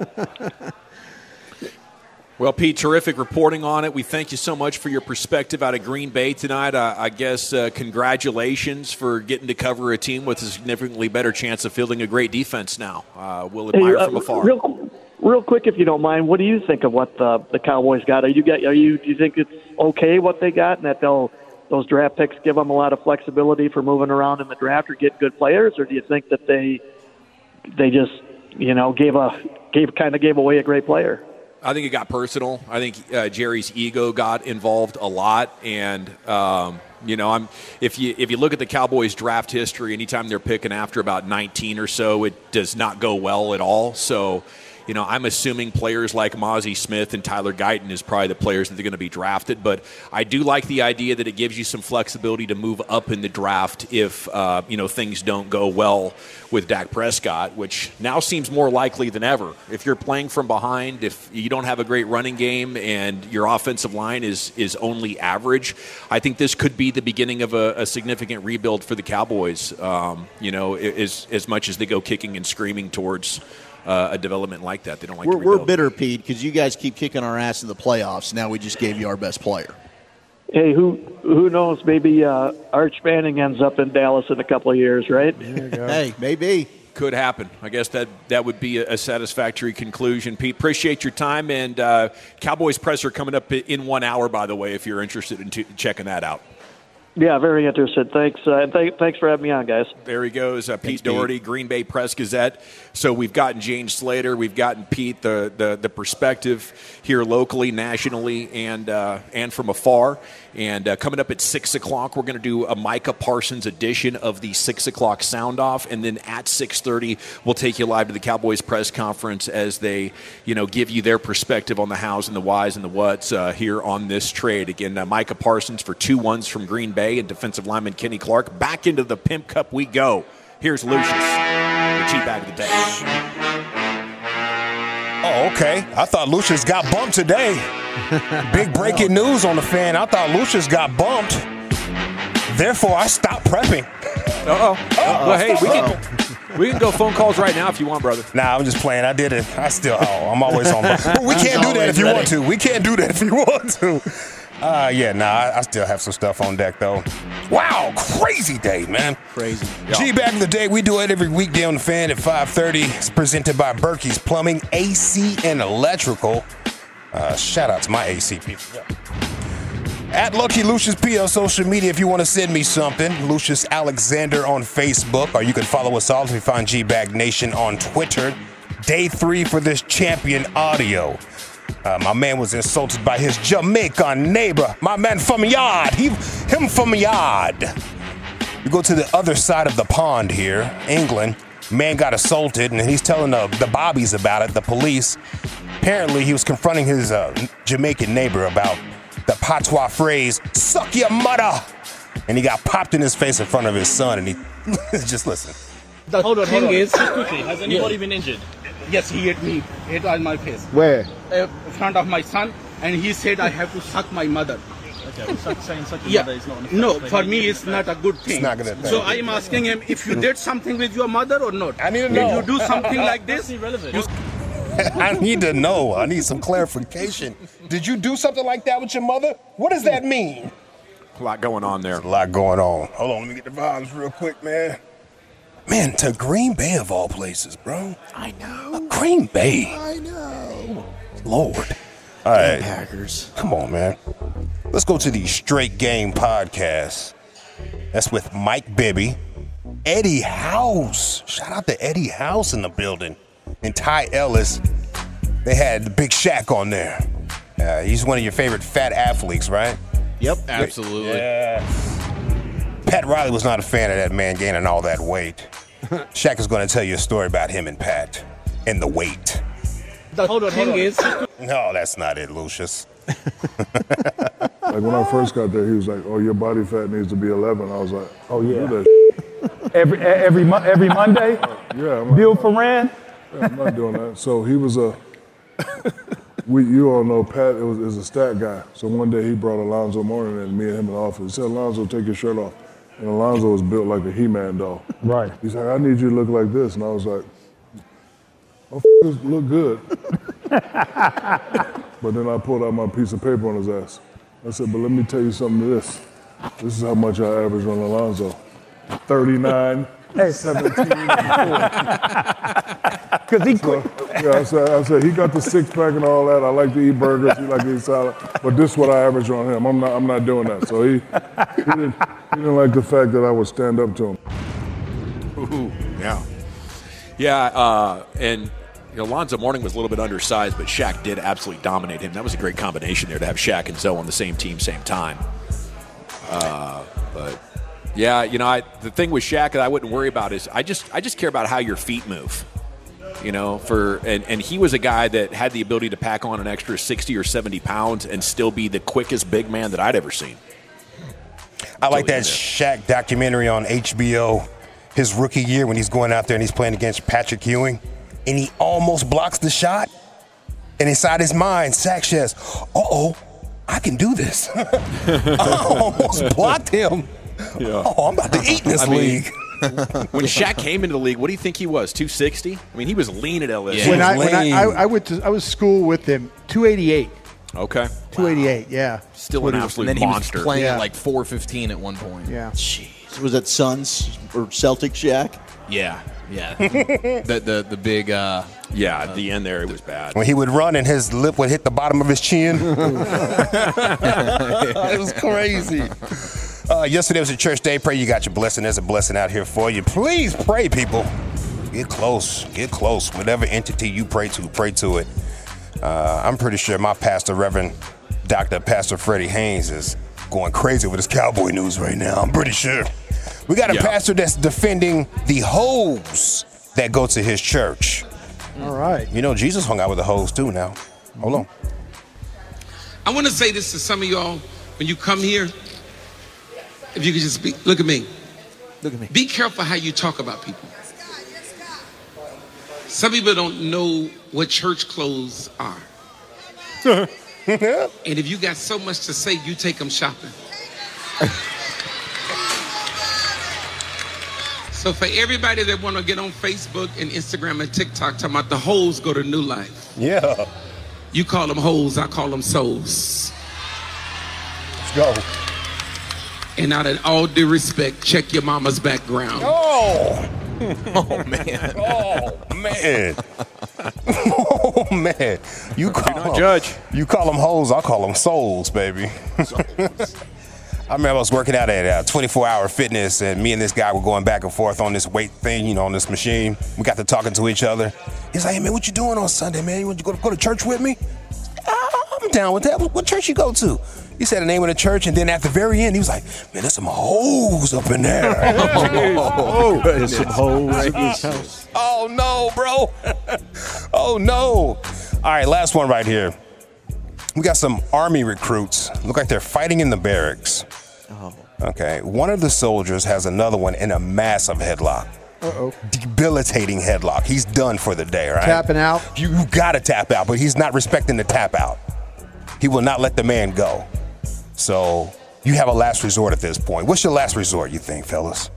[SPEAKER 4] Well, Pete, terrific reporting on it. We thank you so much for your perspective out of Green Bay tonight. Uh, I guess uh, congratulations for getting to cover a team with a significantly better chance of fielding a great defense now. Uh, we'll admire
[SPEAKER 12] hey, uh,
[SPEAKER 4] from afar.
[SPEAKER 12] Real, real quick, if you don't mind, what do you think of what the, the Cowboys got? Are you get? Are you? Do you think it's okay what they got, and that they'll those draft picks give them a lot of flexibility for moving around in the draft or get good players, or do you think that they they just you know gave a gave kind of gave away a great player?
[SPEAKER 4] I think it got personal. I think uh, Jerry's ego got involved a lot, and um, you know, I'm if you if you look at the Cowboys' draft history, anytime they're picking after about nineteen or so, it does not go well at all. So, you know, I'm assuming players like Mozzie Smith and Tyler Guyton is probably the players that they're going to be drafted. But I do like the idea that it gives you some flexibility to move up in the draft if, uh, you know, things don't go well with Dak Prescott, which now seems more likely than ever. If you're playing from behind, if you don't have a great running game and your offensive line is is only average, I think this could be the beginning of a, a significant rebuild for the Cowboys, um, you know, as, as much as they go kicking and screaming towards Uh, a development like that. They don't like
[SPEAKER 6] we're,
[SPEAKER 4] to rebuild.
[SPEAKER 6] We're bitter, Pete, because you guys keep kicking our ass in the playoffs. Now we just gave you our best player.
[SPEAKER 12] Hey, who who knows? Maybe uh, Arch Manning ends up in Dallas in a couple of years, right?
[SPEAKER 6] Hey, maybe.
[SPEAKER 4] Could happen. I guess that, that would be a, a satisfactory conclusion. Pete, appreciate your time. And uh, Cowboys presser coming up in one hour, by the way, if you're interested in t- checking that out.
[SPEAKER 12] Yeah, very interested. Thanks, uh, and th- thanks for having me on, guys.
[SPEAKER 4] There he goes, uh, Pete
[SPEAKER 6] Thanks,
[SPEAKER 4] Doherty,
[SPEAKER 6] Pete.
[SPEAKER 4] Green Bay Press Gazette. So we've gotten James Slater, we've gotten Pete, the the, the perspective here locally, nationally, and uh, and from afar. And uh, coming up at six o'clock, we're going to do a Micah Parsons edition of the six o'clock sound off, and then at six thirty, we'll take you live to the Cowboys press conference as they, you know, give you their perspective on the hows and the whys and the whats uh, here on this trade. Again, uh, Micah Parsons for two ones from Green Bay and defensive lineman Kenny Clark. Back into the Pimp Cup we go. Here's Lucius, the cheap bag of the day.
[SPEAKER 13] Oh, okay. I thought Lucius got bumped today. Big breaking news on the fan. I thought Lucius got bumped. Therefore, I stopped prepping.
[SPEAKER 4] Uh-oh. Uh-oh. Well, hey, we can, we can go phone calls right now if you want, brother.
[SPEAKER 13] Nah, I'm just playing. I did it. I still, oh, I'm always on. But we can't do that if you want to. We can't do that if you want to. Uh, yeah, nah, I, I still have some stuff on deck, though. Wow, crazy day, man.
[SPEAKER 6] Crazy.
[SPEAKER 13] G-Back of the Day, we do it every weekday on the fan at five thirty. It's presented by Berkey's Plumbing, A C, and Electrical. Uh, shout out to my A C people. Yeah. At Lucky Lucius P on social media if you want to send me something. Lucius Alexander on Facebook, or you can follow us all if you find G-Bag Nation on Twitter. Day three for this champion audio. Uh, my man was insulted by his Jamaican neighbor. My man from yard. He, him from yard. We go to the other side of the pond here, England. Man got assaulted, and he's telling the, the bobbies about it, the police. Apparently, he was confronting his uh, Jamaican neighbor about the patois phrase, suck your mother. And he got popped in his face in front of his son, and he, just listen.
[SPEAKER 14] The hold on,
[SPEAKER 15] thing
[SPEAKER 14] hold on.
[SPEAKER 15] is, just quickly, has anybody
[SPEAKER 14] Yeah.
[SPEAKER 15] been injured?
[SPEAKER 14] Yes, he hit me, hit on my face.
[SPEAKER 8] Where?
[SPEAKER 14] Uh, in front of my son, and he said I have to suck my mother.
[SPEAKER 15] Okay, well, suck, saying suck your
[SPEAKER 14] Yeah.
[SPEAKER 15] mother is not an
[SPEAKER 14] No,
[SPEAKER 15] offensive
[SPEAKER 14] for
[SPEAKER 15] thing.
[SPEAKER 14] me it's not a good thing.
[SPEAKER 13] It's not gonna affect
[SPEAKER 14] So
[SPEAKER 13] you.
[SPEAKER 14] I am asking him if you did something with your mother or not.
[SPEAKER 13] I need to
[SPEAKER 14] Did
[SPEAKER 13] know.
[SPEAKER 14] you do something like this?
[SPEAKER 15] That's irrelevant.
[SPEAKER 14] You-
[SPEAKER 13] I need to know. I need some clarification. Did you do something like that with your mother? What does that mean?
[SPEAKER 4] A lot going on there.
[SPEAKER 13] There's a lot going on. Hold on, let me get the vibes real quick, man. Man, to Green Bay of all places, bro.
[SPEAKER 6] I know.
[SPEAKER 13] Green Bay.
[SPEAKER 6] I know.
[SPEAKER 13] Lord. All right.
[SPEAKER 6] Packers.
[SPEAKER 13] Come on, man. Let's go to the Straight Game podcast. That's with Mike Bibby, Eddie House. Shout out to Eddie House in the building. And Ty Ellis. They had the Big Shaq on there. Uh, he's one of your favorite fat athletes, right?
[SPEAKER 6] Yep.
[SPEAKER 7] Absolutely.
[SPEAKER 13] Yeah. Pat Riley was not a fan of that man gaining all that weight. Shaq is going to tell you a story about him and Pat and the weight.
[SPEAKER 15] The hold on, thing hold on. is...
[SPEAKER 13] No, that's not it, Lucius.
[SPEAKER 16] Like when I first got there, he was like, "Oh, your body fat needs to be eleven." I was like,
[SPEAKER 17] "Oh yeah."
[SPEAKER 16] Do that
[SPEAKER 17] every every mo- every Monday.
[SPEAKER 16] Yeah. I'm
[SPEAKER 17] Bill
[SPEAKER 16] like,
[SPEAKER 17] Ferran.
[SPEAKER 16] Yeah, I'm not doing that. So he was a. We, you all know Pat was, is a stat guy. So one day he brought Alonzo Mourning in, me and him in the office. He said, "Alonzo, take your shirt off." And Alonzo was built like a He-Man doll.
[SPEAKER 17] Right.
[SPEAKER 16] He's like, "I need you to look like this," and I was like, "Oh, f- look good." But then I pulled out my piece of paper on his ass. I said, "But let me tell you something to this. This is how much I average on Alonzo. thirty-nine, seventeen, and four.
[SPEAKER 17] Because he
[SPEAKER 16] so, yeah, I said, I said, he got the six-pack and all that. I like to eat burgers. He like to eat salad. But this is what I average on him. I'm not I'm not doing that. So he, he, didn't, he didn't like the fact that I would stand up to him.
[SPEAKER 4] Ooh, yeah. Yeah, uh, and you know, Alonzo Mourning was a little bit undersized, but Shaq did absolutely dominate him. That was a great combination there to have Shaq and Zoe on the same team, same time. Uh, but yeah, you know, I, the thing with Shaq that I wouldn't worry about is I just I just care about how your feet move. You know, for and, and he was a guy that had the ability to pack on an extra sixty or seventy pounds and still be the quickest big man that I'd ever seen.
[SPEAKER 13] I like that Shaq documentary on H B O, his rookie year when he's going out there and he's playing against Patrick Ewing, and he almost blocks the shot. And inside his mind, Shaq says, uh-oh, I can do this. I almost blocked him.
[SPEAKER 4] Yeah.
[SPEAKER 13] Oh, I'm about to eat in this
[SPEAKER 4] I mean,
[SPEAKER 13] league.
[SPEAKER 4] When Shaq came into the league, what do you think he was? two sixty? I mean, he was lean at L S U.
[SPEAKER 8] When, I, when I, I, I went to I was school with him, two eighty-eight.
[SPEAKER 4] Okay.
[SPEAKER 8] two eighty-eight, yeah.
[SPEAKER 4] Still an absolute
[SPEAKER 7] and then
[SPEAKER 4] monster.
[SPEAKER 7] He was playing
[SPEAKER 8] Yeah.
[SPEAKER 7] at like four fifteen at one point.
[SPEAKER 8] Yeah.
[SPEAKER 6] Jeez. Was that Suns or Celtic Shaq?
[SPEAKER 7] Yeah, yeah. the the the big. Uh,
[SPEAKER 4] yeah, at the end there, it was bad.
[SPEAKER 13] When he would run and his lip would hit the bottom of his chin. It was crazy. Uh, yesterday was a church day. Pray you got your blessing. There's a blessing out here for you. Please pray, people. Get close. Get close. Whatever entity you pray to, pray to it. Uh, I'm pretty sure my pastor, Reverend Doctor Pastor Freddie Haynes, is going crazy with his cowboy news right now. I'm pretty sure. We got a
[SPEAKER 4] Yeah.
[SPEAKER 13] pastor that's defending the hoes that go to his church.
[SPEAKER 8] All right.
[SPEAKER 13] You know, Jesus hung out with the hoes too now. Hold on.
[SPEAKER 18] I want to say this to some of y'all when you come here. If you could just be, look at me.
[SPEAKER 6] Look at me.
[SPEAKER 18] Be careful how you talk about people. Some people don't know what church clothes are. And if you got so much to say, you take them shopping. So for everybody that want to get on Facebook and Instagram and TikTok talking about the hoes go to New Life.
[SPEAKER 13] Yeah.
[SPEAKER 18] You call them hoes, I call them souls.
[SPEAKER 13] Let's go.
[SPEAKER 18] And out of all due respect, check your mama's background.
[SPEAKER 13] Oh.
[SPEAKER 7] oh man.
[SPEAKER 13] Oh man. Oh man. You call them,
[SPEAKER 4] judge.
[SPEAKER 13] You call them hoes, I call them souls, baby. I remember I was working out at uh, twenty-four hour fitness, and me and this guy were going back and forth on this weight thing, you know, on this machine. We got to talking to each other. He's like, "Hey man, what you doing on Sunday, man? You want to go to, go to church with me?" Ah, I'm down with that. What, what church you go to? He said the name of the church, and then at the very end, he was like, "Man, there's some hoes up in there."
[SPEAKER 6] Oh, there's some hoes in this house.
[SPEAKER 13] Oh no, bro. Oh no. All right, last one right here. We got some Army recruits. Look like they're fighting in the barracks.
[SPEAKER 6] Oh.
[SPEAKER 13] Okay. One of the soldiers has another one in a massive headlock.
[SPEAKER 8] Uh-oh.
[SPEAKER 13] Debilitating headlock. He's done for the day, right?
[SPEAKER 8] Tapping out.
[SPEAKER 13] You, you gotta tap out, but he's not respecting the tap out. He will not let the man go. So you have a last resort at this point. What's your last resort, you think, fellas?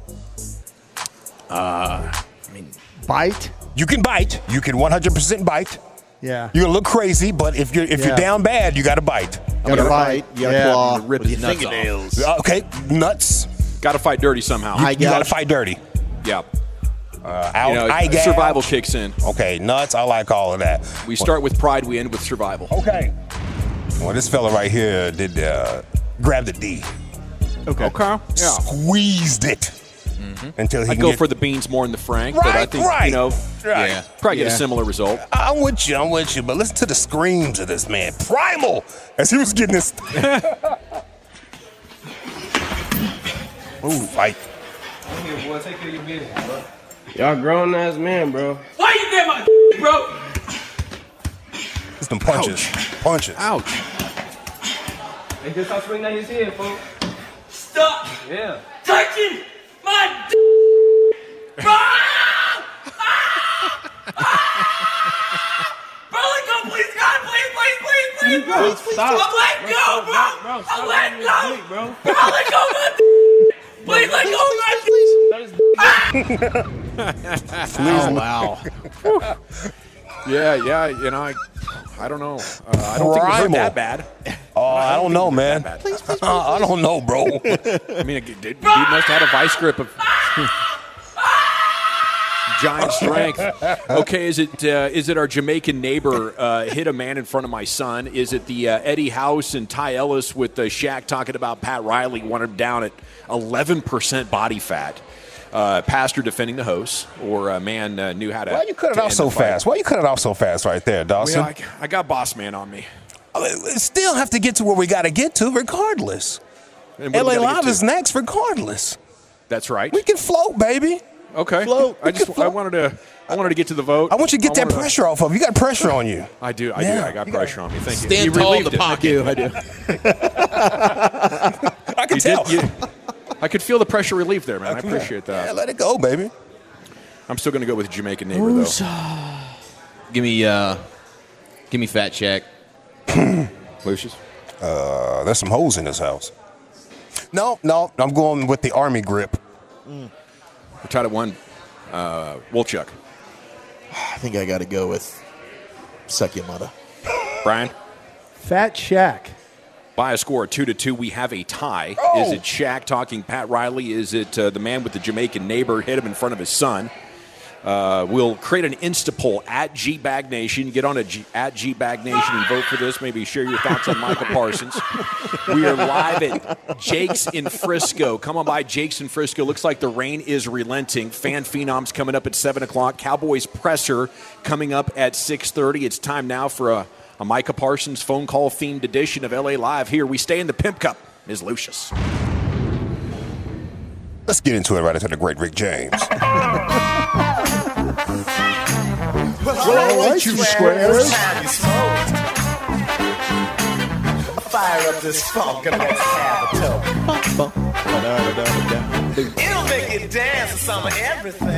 [SPEAKER 4] Uh,
[SPEAKER 8] I mean, bite.
[SPEAKER 13] You can bite. You can one hundred percent bite.
[SPEAKER 8] Yeah.
[SPEAKER 13] You're gonna look crazy, but if you're if
[SPEAKER 8] Yeah.
[SPEAKER 13] you're down bad, you got to bite.
[SPEAKER 6] You got to bite. You got to
[SPEAKER 8] Yeah.
[SPEAKER 6] claw.
[SPEAKER 4] Rip
[SPEAKER 6] with
[SPEAKER 4] his
[SPEAKER 6] your
[SPEAKER 4] nuts
[SPEAKER 6] fingernails.
[SPEAKER 13] Okay, nuts.
[SPEAKER 4] Got to fight dirty somehow.
[SPEAKER 13] You,
[SPEAKER 6] I
[SPEAKER 13] you got to
[SPEAKER 6] gouge.
[SPEAKER 13] fight dirty.
[SPEAKER 4] yeah.
[SPEAKER 13] Uh, out,
[SPEAKER 4] You know,
[SPEAKER 13] eye gouge.
[SPEAKER 4] survival kicks in.
[SPEAKER 13] Okay, nuts. I like all of that.
[SPEAKER 4] We start with pride. We end with survival.
[SPEAKER 13] Okay. Well, this fella right here did uh, grab the D.
[SPEAKER 4] Okay. Okay. Yeah.
[SPEAKER 13] Squeezed it until he
[SPEAKER 4] I
[SPEAKER 13] can
[SPEAKER 4] go
[SPEAKER 13] get-
[SPEAKER 4] for the beans more than the Frank, but I
[SPEAKER 13] Right,
[SPEAKER 4] think
[SPEAKER 13] right.
[SPEAKER 4] you know,
[SPEAKER 13] Right.
[SPEAKER 4] yeah, probably get
[SPEAKER 8] Yeah.
[SPEAKER 4] a similar result.
[SPEAKER 13] I'm with you. I'm with you. But listen to the screams of this man, primal, as he was getting this. Ooh, fight.
[SPEAKER 15] Boy, take care of your business, bro. Y'all grown ass man, bro. Why you get my bro?
[SPEAKER 13] It's them punches. Punches.
[SPEAKER 4] Ouch.
[SPEAKER 15] Hey, just stop swinging at his head, folks. Stop. Yeah. Touching my d- bro. Bro, let go, please, God, please, please, please, please, bro.
[SPEAKER 14] Please, please,
[SPEAKER 15] Stop. I'm letting
[SPEAKER 14] bro,
[SPEAKER 15] go,
[SPEAKER 14] stop,
[SPEAKER 15] bro.
[SPEAKER 14] bro,
[SPEAKER 15] I'm
[SPEAKER 14] stop
[SPEAKER 15] letting
[SPEAKER 14] letting
[SPEAKER 15] go.
[SPEAKER 14] me bro.
[SPEAKER 15] Bro, let go of my d- Please, let go of my d-
[SPEAKER 4] Oh, wow. yeah, yeah. You know, I, I don't know. Uh, I don't think it hurt
[SPEAKER 13] Primal.
[SPEAKER 4] that bad.
[SPEAKER 13] Oh, I don't know, man.
[SPEAKER 6] Please, please, please.
[SPEAKER 13] Uh, I don't know, bro.
[SPEAKER 4] I mean, it, it, he must have had a vice grip of giant strength. Okay, is it uh, is it our Jamaican neighbor uh, hit a man in front of my son? Is it the uh, Eddie House and Ty Ellis with uh, Shaq talking about Pat Riley wanted him down at eleven percent body fat? Uh, pastor defending the host, or a man uh, knew how to.
[SPEAKER 13] Why you cut it
[SPEAKER 4] to
[SPEAKER 13] off
[SPEAKER 4] end
[SPEAKER 13] so
[SPEAKER 4] the fight?
[SPEAKER 13] fast? Why you cut it off so fast right there, Dawson?
[SPEAKER 4] Well, I, I got boss man on me.
[SPEAKER 13] We still have to get to where we got to get to, regardless.
[SPEAKER 4] And what do
[SPEAKER 13] L
[SPEAKER 4] we
[SPEAKER 13] A
[SPEAKER 4] gotta get
[SPEAKER 13] Live
[SPEAKER 4] to?
[SPEAKER 13] is next, regardless.
[SPEAKER 4] That's right.
[SPEAKER 13] We can float, baby.
[SPEAKER 4] Okay.
[SPEAKER 13] Float.
[SPEAKER 4] I
[SPEAKER 13] We
[SPEAKER 4] just
[SPEAKER 13] can float.
[SPEAKER 4] I wanted to I wanted to get to the vote.
[SPEAKER 13] I want you to get that
[SPEAKER 4] wanted to-
[SPEAKER 13] pressure off of you. You got pressure on you.
[SPEAKER 4] I do. I
[SPEAKER 13] Yeah,
[SPEAKER 4] do. I got
[SPEAKER 13] you
[SPEAKER 4] pressure on me. Thank you.
[SPEAKER 7] Stand
[SPEAKER 4] you
[SPEAKER 7] tall in
[SPEAKER 4] relieved
[SPEAKER 7] the
[SPEAKER 4] it.
[SPEAKER 7] pocket.
[SPEAKER 4] I do.
[SPEAKER 13] I can
[SPEAKER 4] You
[SPEAKER 13] tell.
[SPEAKER 4] did, you, I could feel the pressure relief there, man. I
[SPEAKER 13] Come
[SPEAKER 4] appreciate
[SPEAKER 13] on.
[SPEAKER 4] that.
[SPEAKER 13] Yeah, let it go, baby.
[SPEAKER 4] I'm still going to go with Jamaican neighbor though.
[SPEAKER 7] Give me, uh, give me Fat Shack.
[SPEAKER 4] Lucius.
[SPEAKER 13] Uh, there's some holes in this house. No, no, I'm going with the army grip.
[SPEAKER 4] We're tied at one. Uh, Wolchuk.
[SPEAKER 6] I think I got to go with Sekimata.
[SPEAKER 4] Brian.
[SPEAKER 8] Fat Shack.
[SPEAKER 4] By a score of two to two, we have a tie.
[SPEAKER 13] Oh.
[SPEAKER 4] Is it Shaq talking Pat Riley? Is it uh, the man with the Jamaican neighbor hit him in front of his son? Uh, we'll create an Insta poll at G Bag Nation. Get on a G, at G Bag Nation and vote for this. Maybe share your thoughts on Micah Parsons. We are live at Jake's in Frisco. Come on by Jake's in Frisco. Looks like the rain is relenting. Fan Phenoms coming up at seven o'clock. Cowboys presser coming up at six thirty. It's time now for a, a Micah Parsons phone call themed edition of L A Live. Here we stay in the Pimp Cup. Is Lucius.
[SPEAKER 13] Let's get into it right into the great Rick James.
[SPEAKER 14] Well, I like you, squares.
[SPEAKER 19] Fire up this funk and let's have a toe. It'll make you dance to some of everything.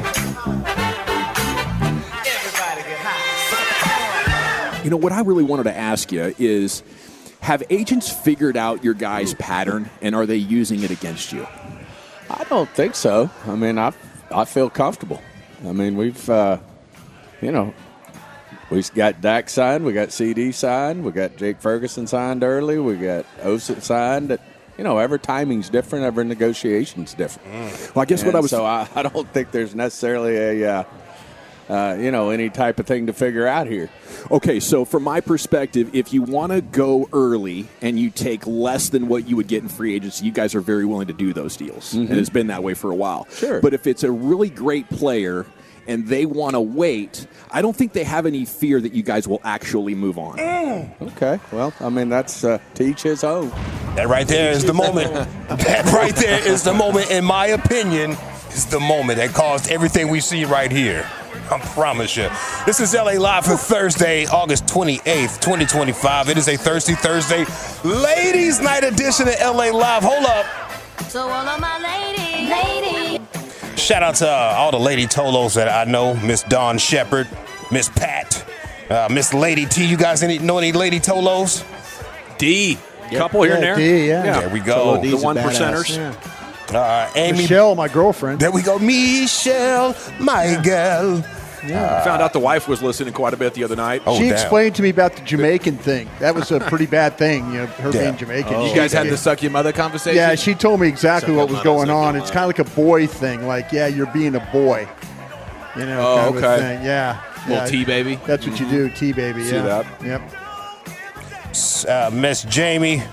[SPEAKER 19] Everybody get high.
[SPEAKER 4] You know, what I really wanted to ask you is, have agents figured out your guys' pattern, and are they using it against you?
[SPEAKER 20] I don't think so. I mean, I, I feel comfortable. I mean, we've, uh, you know, we've got Dak signed, we got C D signed, we got Jake Ferguson signed early, we got Osit signed. You know, every timing's different, every negotiation's different.
[SPEAKER 4] Well, I guess what
[SPEAKER 20] And
[SPEAKER 4] I was
[SPEAKER 20] so I, I don't think there's necessarily a, uh, uh, you know, any type of thing to figure out here.
[SPEAKER 4] Okay, so from my perspective, if you want to go early and you take less than what you would get in free agency, you guys are very willing to do those deals.
[SPEAKER 20] Mhm.
[SPEAKER 4] And it's been that way for a while.
[SPEAKER 20] Sure.
[SPEAKER 4] But if it's a really great player and they want to wait, I don't think they have any fear that you guys will actually move on.
[SPEAKER 20] Okay, well, I mean, that's uh, to each his own.
[SPEAKER 13] That right there is the moment. That right there is the moment, in my opinion, is the moment that caused everything we see right here. I promise you. This is L A Live for Thursday, August twenty-eighth, twenty twenty-five. It is a Thirsty Thursday Ladies Night edition of L A Live. Hold up.
[SPEAKER 21] So all of my ladies, ladies.
[SPEAKER 13] Shout out to uh, all the Lady Tolos that I know. Miss Dawn Shepard, Miss Pat, uh, Miss Lady T. You guys any, know any Lady Tolos?
[SPEAKER 4] D.
[SPEAKER 8] Yep.
[SPEAKER 4] Couple here and
[SPEAKER 8] Yeah,
[SPEAKER 4] there.
[SPEAKER 8] D, yeah.
[SPEAKER 13] There we go.
[SPEAKER 8] Tolo D's
[SPEAKER 4] The
[SPEAKER 8] a
[SPEAKER 4] one
[SPEAKER 8] badass.
[SPEAKER 4] percenters.
[SPEAKER 8] Yeah.
[SPEAKER 13] Uh, Amy.
[SPEAKER 8] Michelle, my girlfriend.
[SPEAKER 13] There we go. Michelle, my girl.
[SPEAKER 8] Yeah.
[SPEAKER 4] Found out the wife was listening quite a bit the other night.
[SPEAKER 8] she explained to me about the Jamaican thing. That was a pretty bad thing, you know, her
[SPEAKER 7] Yeah.
[SPEAKER 8] being Jamaican.
[SPEAKER 7] You guys had the suck your mother conversation?
[SPEAKER 8] Yeah, she told me exactly
[SPEAKER 7] Suck
[SPEAKER 8] what
[SPEAKER 7] your
[SPEAKER 8] was
[SPEAKER 7] mother,
[SPEAKER 8] going
[SPEAKER 7] suck
[SPEAKER 8] on.
[SPEAKER 7] your
[SPEAKER 8] It's kind of like a boy thing. Like, yeah, you're being a boy. You know,
[SPEAKER 7] Oh,
[SPEAKER 8] kind of a
[SPEAKER 7] okay.
[SPEAKER 8] thing. Yeah.
[SPEAKER 7] Little
[SPEAKER 8] yeah.
[SPEAKER 7] T-baby?
[SPEAKER 8] That's what you do, T-baby.
[SPEAKER 7] See
[SPEAKER 8] yeah.
[SPEAKER 7] that.
[SPEAKER 8] Yep.
[SPEAKER 13] Uh, Miss Jamie,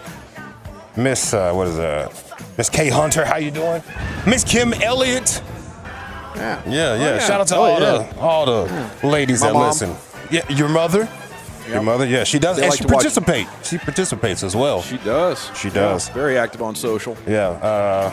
[SPEAKER 13] Miss uh, what is that? Miss Kay Hunter, how you doing? Miss Kim Elliott.
[SPEAKER 8] Yeah,
[SPEAKER 13] yeah, yeah.
[SPEAKER 8] Oh, yeah.
[SPEAKER 13] Shout out to
[SPEAKER 8] Oh,
[SPEAKER 13] all
[SPEAKER 8] yeah.
[SPEAKER 13] the all the ladies
[SPEAKER 8] My
[SPEAKER 13] that
[SPEAKER 8] mom.
[SPEAKER 13] listen. Yeah, your mother. Your mother, yeah, she does,
[SPEAKER 4] They
[SPEAKER 13] and
[SPEAKER 4] like
[SPEAKER 13] she
[SPEAKER 4] to watch-
[SPEAKER 13] participates. She participates as well.
[SPEAKER 4] She does.
[SPEAKER 13] She does.
[SPEAKER 4] Yeah, very active on social.
[SPEAKER 13] Yeah. Uh,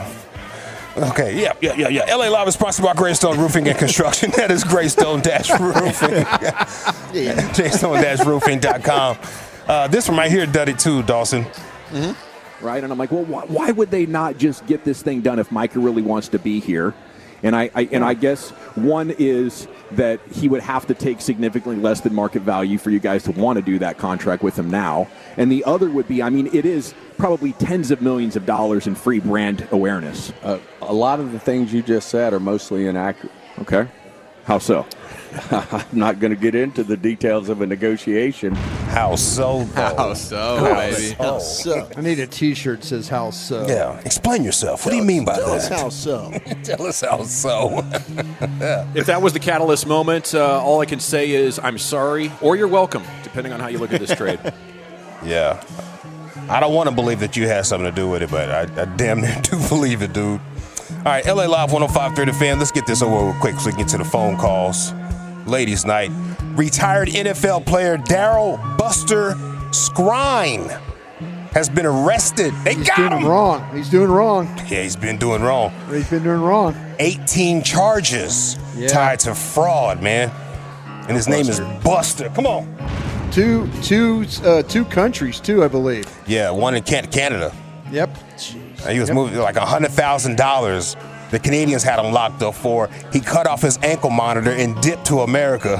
[SPEAKER 13] okay. Yeah. Yeah. Yeah. Yeah. L A Live is sponsored by Greystone Roofing and Construction. That is Greystone Dash Roofing. Greystone Dash Roofing dot com. Uh, this one right here done it too, Dawson.
[SPEAKER 2] Mm-hmm. Right, and I'm like, well, why, why would they not just get this thing done if Micah really wants to be here? And I, I and I guess one is that he would have to take significantly less than market value for you guys to want to do that contract with him now. And the other would be, I mean, it is probably tens of millions of dollars in free brand awareness.
[SPEAKER 20] Uh, a lot of the things you just said are mostly inaccurate.
[SPEAKER 2] Okay. How so?
[SPEAKER 20] I'm not going to get into the details of a negotiation.
[SPEAKER 13] How so?
[SPEAKER 7] How so, baby?
[SPEAKER 8] How so? I need a T-shirt that says "How so."
[SPEAKER 13] Yeah. Explain yourself. What do you mean by
[SPEAKER 6] Tell
[SPEAKER 13] that?
[SPEAKER 6] us how so.
[SPEAKER 13] Tell us how so. Yeah.
[SPEAKER 4] If that was the catalyst moment, uh, all I can say is I'm sorry or you're welcome, depending on how you look at this trade.
[SPEAKER 13] Yeah. I don't want to believe that you had something to do with it, but I, I damn near do believe it, dude. All right, L A Live one oh five point three The Fan. Let's get this over real quick so we can get to the phone calls. Ladies' night. Retired N F L player Daryl Buster Skrine has been arrested. They
[SPEAKER 8] He's
[SPEAKER 13] got
[SPEAKER 8] doing
[SPEAKER 13] him.
[SPEAKER 8] wrong. He's doing wrong.
[SPEAKER 13] Yeah, he's been doing wrong.
[SPEAKER 8] He's been doing wrong.
[SPEAKER 13] eighteen charges
[SPEAKER 8] Yeah.
[SPEAKER 13] tied to fraud, man. And his name is Buster. Come on.
[SPEAKER 8] Two, two, uh, two countries too, I believe.
[SPEAKER 13] Yeah, one in Can- Canada.
[SPEAKER 8] Yep.
[SPEAKER 13] Uh, He was
[SPEAKER 8] Yep.
[SPEAKER 13] moving like one hundred thousand dollars. The Canadians had him locked up for. He cut off his ankle monitor and dipped to America.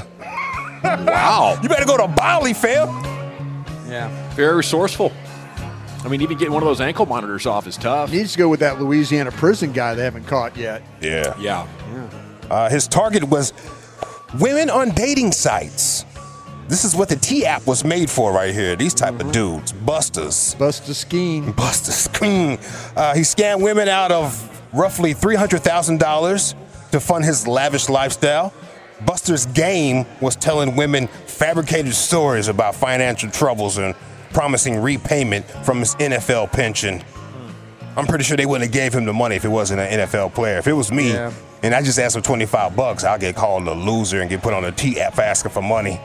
[SPEAKER 13] Wow. You better go to Bali, fam.
[SPEAKER 4] Yeah. Very resourceful. I mean, even getting one of those ankle monitors off is tough.
[SPEAKER 8] Needs to go with that Louisiana prison guy they haven't caught yet.
[SPEAKER 13] Yeah.
[SPEAKER 4] Yeah.
[SPEAKER 13] Uh, his target was women on dating sites. This is what the T-app was made for right here. These type of dudes. Busters.
[SPEAKER 8] Buster Skeen.
[SPEAKER 13] Buster Skeen. Uh, he scammed women out of roughly three hundred thousand dollars to fund his lavish lifestyle. Buster's game was telling women fabricated stories about financial troubles and promising repayment from his N F L pension. I'm pretty sure they wouldn't have gave him the money if it wasn't an N F L player. If it was me
[SPEAKER 8] Yeah.
[SPEAKER 13] and I just asked for twenty-five bucks, I'll get called a loser and get put on a T-app for asking for money.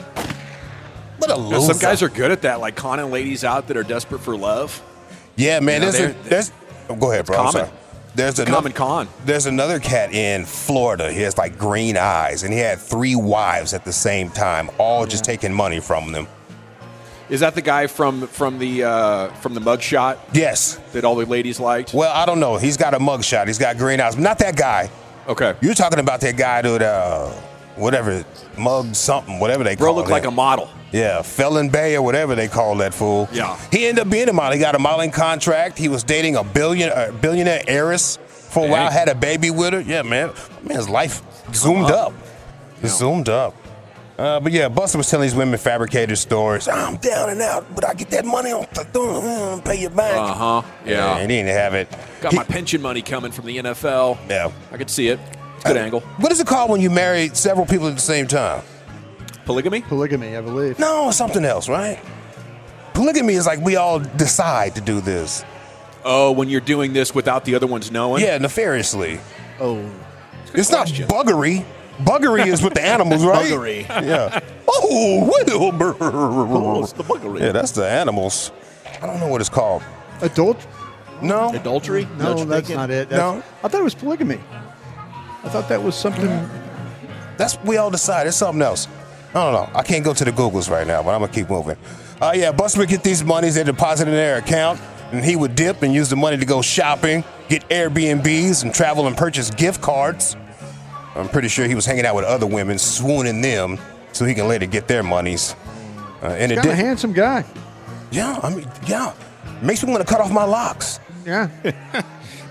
[SPEAKER 13] What a
[SPEAKER 4] You know,
[SPEAKER 13] loser.
[SPEAKER 4] some guys are good at that, like conning ladies out that are desperate for love.
[SPEAKER 13] Yeah, man.
[SPEAKER 4] You know,
[SPEAKER 13] there's, a,
[SPEAKER 4] they're-
[SPEAKER 13] there's oh, go ahead, bro. I'm
[SPEAKER 4] common.
[SPEAKER 13] sorry. There's
[SPEAKER 4] It's a
[SPEAKER 13] another,
[SPEAKER 4] common con.
[SPEAKER 13] There's another cat in Florida. He has like green eyes, and he had three wives at the same time, all just taking money from them.
[SPEAKER 4] Is that the guy from from the uh, from the mugshot?
[SPEAKER 13] Yes.
[SPEAKER 4] That all the ladies liked.
[SPEAKER 13] Well, I don't know. He's got a mugshot. He's got green eyes. Not that guy.
[SPEAKER 4] Okay.
[SPEAKER 13] You're talking about that guy that uh, whatever mug something, whatever they
[SPEAKER 4] Bro
[SPEAKER 13] call
[SPEAKER 4] looked
[SPEAKER 13] him.
[SPEAKER 4] like a model.
[SPEAKER 13] Yeah, Felon Bay or whatever they call that fool.
[SPEAKER 4] Yeah.
[SPEAKER 13] He ended up being a model. He got a modeling contract. He was dating a billion, a billionaire heiress for a while, had a baby with her. Yeah, man. Man's life zoomed up. It's zoomed up. Uh, but yeah, Buster was telling these women fabricated stories. I'm down and out, but I get that money on the pay you back.
[SPEAKER 4] Uh huh. Yeah.
[SPEAKER 13] And he didn't have it.
[SPEAKER 4] Got
[SPEAKER 13] He-
[SPEAKER 4] my pension money coming from the N F L.
[SPEAKER 13] Yeah.
[SPEAKER 4] I could see it. It's a good
[SPEAKER 13] Uh,
[SPEAKER 4] angle.
[SPEAKER 13] What is it called when you marry several people at the same time?
[SPEAKER 4] Polygamy?
[SPEAKER 8] Polygamy, I believe.
[SPEAKER 13] No, it's something else, right? Polygamy is like we all decide to do this.
[SPEAKER 4] Oh, when you're doing this without the other ones knowing?
[SPEAKER 13] Yeah, nefariously.
[SPEAKER 6] Oh.
[SPEAKER 13] It's not buggery. Buggery is with the animals, right?
[SPEAKER 6] Buggery.
[SPEAKER 13] Yeah. Oh, Wilbur.
[SPEAKER 6] Oh, it's the buggery.
[SPEAKER 13] Yeah, that's the animals. I don't know what it's called.
[SPEAKER 8] Adult?
[SPEAKER 13] No.
[SPEAKER 6] Adultery?
[SPEAKER 8] No,
[SPEAKER 6] Don't
[SPEAKER 8] that's
[SPEAKER 6] think it-
[SPEAKER 8] not it.
[SPEAKER 13] No.
[SPEAKER 8] That's- I thought it was polygamy. I thought that was something.
[SPEAKER 13] That's we all decide. It's something else. I don't know. I can't go to the Googles right now, but I'm gonna keep moving. Uh, yeah, Buster would get these monies, they deposit in their account, and he would dip and use the money to go shopping, get Airbnbs, and travel and purchase gift cards. I'm pretty sure he was hanging out with other women, swooning them, so he can later get their monies. Uh, in
[SPEAKER 8] Kind of
[SPEAKER 13] addition,
[SPEAKER 8] handsome guy.
[SPEAKER 13] yeah, I mean, yeah, makes me want to cut off my locks.
[SPEAKER 8] Yeah.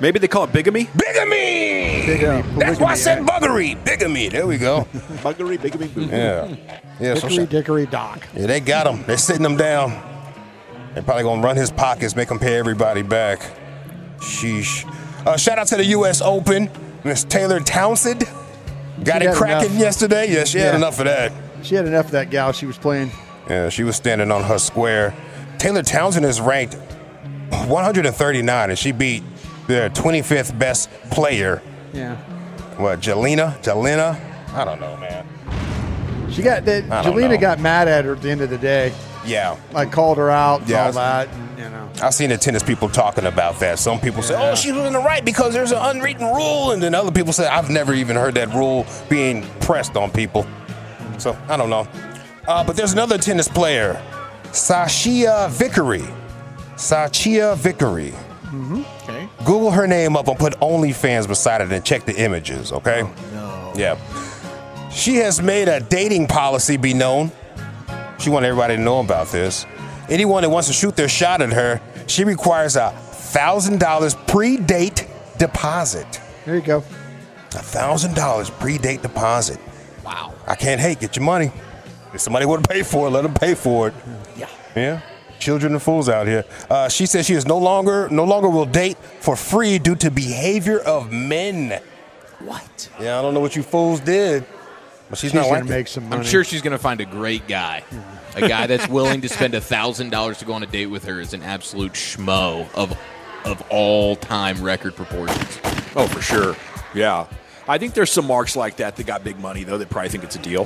[SPEAKER 4] Maybe they call it bigamy?
[SPEAKER 13] Bigamy!
[SPEAKER 8] Bigamy.
[SPEAKER 13] That's why I said buggery. Bigamy. There we go.
[SPEAKER 6] Buggery, bigamy, boo.
[SPEAKER 13] Yeah. Yeah, so
[SPEAKER 8] Dickory, dickory, dock.
[SPEAKER 13] yeah, they got him. They're sitting him down. They're probably going to run his pockets, make him pay everybody back. Sheesh. Uh, shout out to the U S Open. Miss Taylor Townsend. Got
[SPEAKER 8] She
[SPEAKER 13] it
[SPEAKER 8] had
[SPEAKER 13] cracking
[SPEAKER 8] enough.
[SPEAKER 13] yesterday. Yeah, she
[SPEAKER 8] Yeah.
[SPEAKER 13] had enough of that.
[SPEAKER 8] She had enough of that gal she was playing.
[SPEAKER 13] Yeah, she was standing on her square. Taylor Townsend is ranked one hundred thirty-nine, and she beat the twenty-fifth best player.
[SPEAKER 8] Yeah.
[SPEAKER 13] What, Jelena? Jelena? I don't know, man.
[SPEAKER 8] She got that.
[SPEAKER 13] I don't
[SPEAKER 8] Jelena
[SPEAKER 13] know.
[SPEAKER 8] got mad at her at the end of the day.
[SPEAKER 13] Yeah.
[SPEAKER 8] Like called her out and
[SPEAKER 13] Yeah, I
[SPEAKER 8] all
[SPEAKER 13] was-
[SPEAKER 8] that. And, you know.
[SPEAKER 13] I've seen the tennis people talking about that. Some people say, oh, she was in the right because there's an unwritten rule. And then other people say, I've never even heard that rule being pressed on people. So, I don't know. Uh, but there's another tennis player, Sashia Vickery. Sashia Vickery.
[SPEAKER 8] Mm-hmm.
[SPEAKER 6] Okay.
[SPEAKER 13] Google her name up and put OnlyFans beside it and check the images, okay?
[SPEAKER 6] Oh, no.
[SPEAKER 13] Yeah. She has made a dating policy be known. She wants everybody to know about this. Anyone that wants to shoot their shot at her, she requires a one thousand dollars pre-date deposit.
[SPEAKER 8] There you go.
[SPEAKER 13] one thousand dollars pre-date deposit.
[SPEAKER 6] Wow.
[SPEAKER 13] I can't hate. Get your money. If somebody want to pay for it, let them pay for it.
[SPEAKER 6] Yeah.
[SPEAKER 13] Yeah. Children and fools out here. Uh, she says she is no longer no longer will date for free due to behavior of men.
[SPEAKER 6] What?
[SPEAKER 13] Yeah, I don't know what you fools did, but she's,
[SPEAKER 8] She's
[SPEAKER 13] not
[SPEAKER 8] gonna
[SPEAKER 13] like
[SPEAKER 8] make some money.
[SPEAKER 7] I'm sure she's going to find a great guy. A guy that's willing to spend one thousand dollars to go on a date with her is an absolute schmo of of all-time record proportions.
[SPEAKER 4] Oh, for sure. Yeah. I think there's some marks like that that got big money, though, that probably think it's a deal.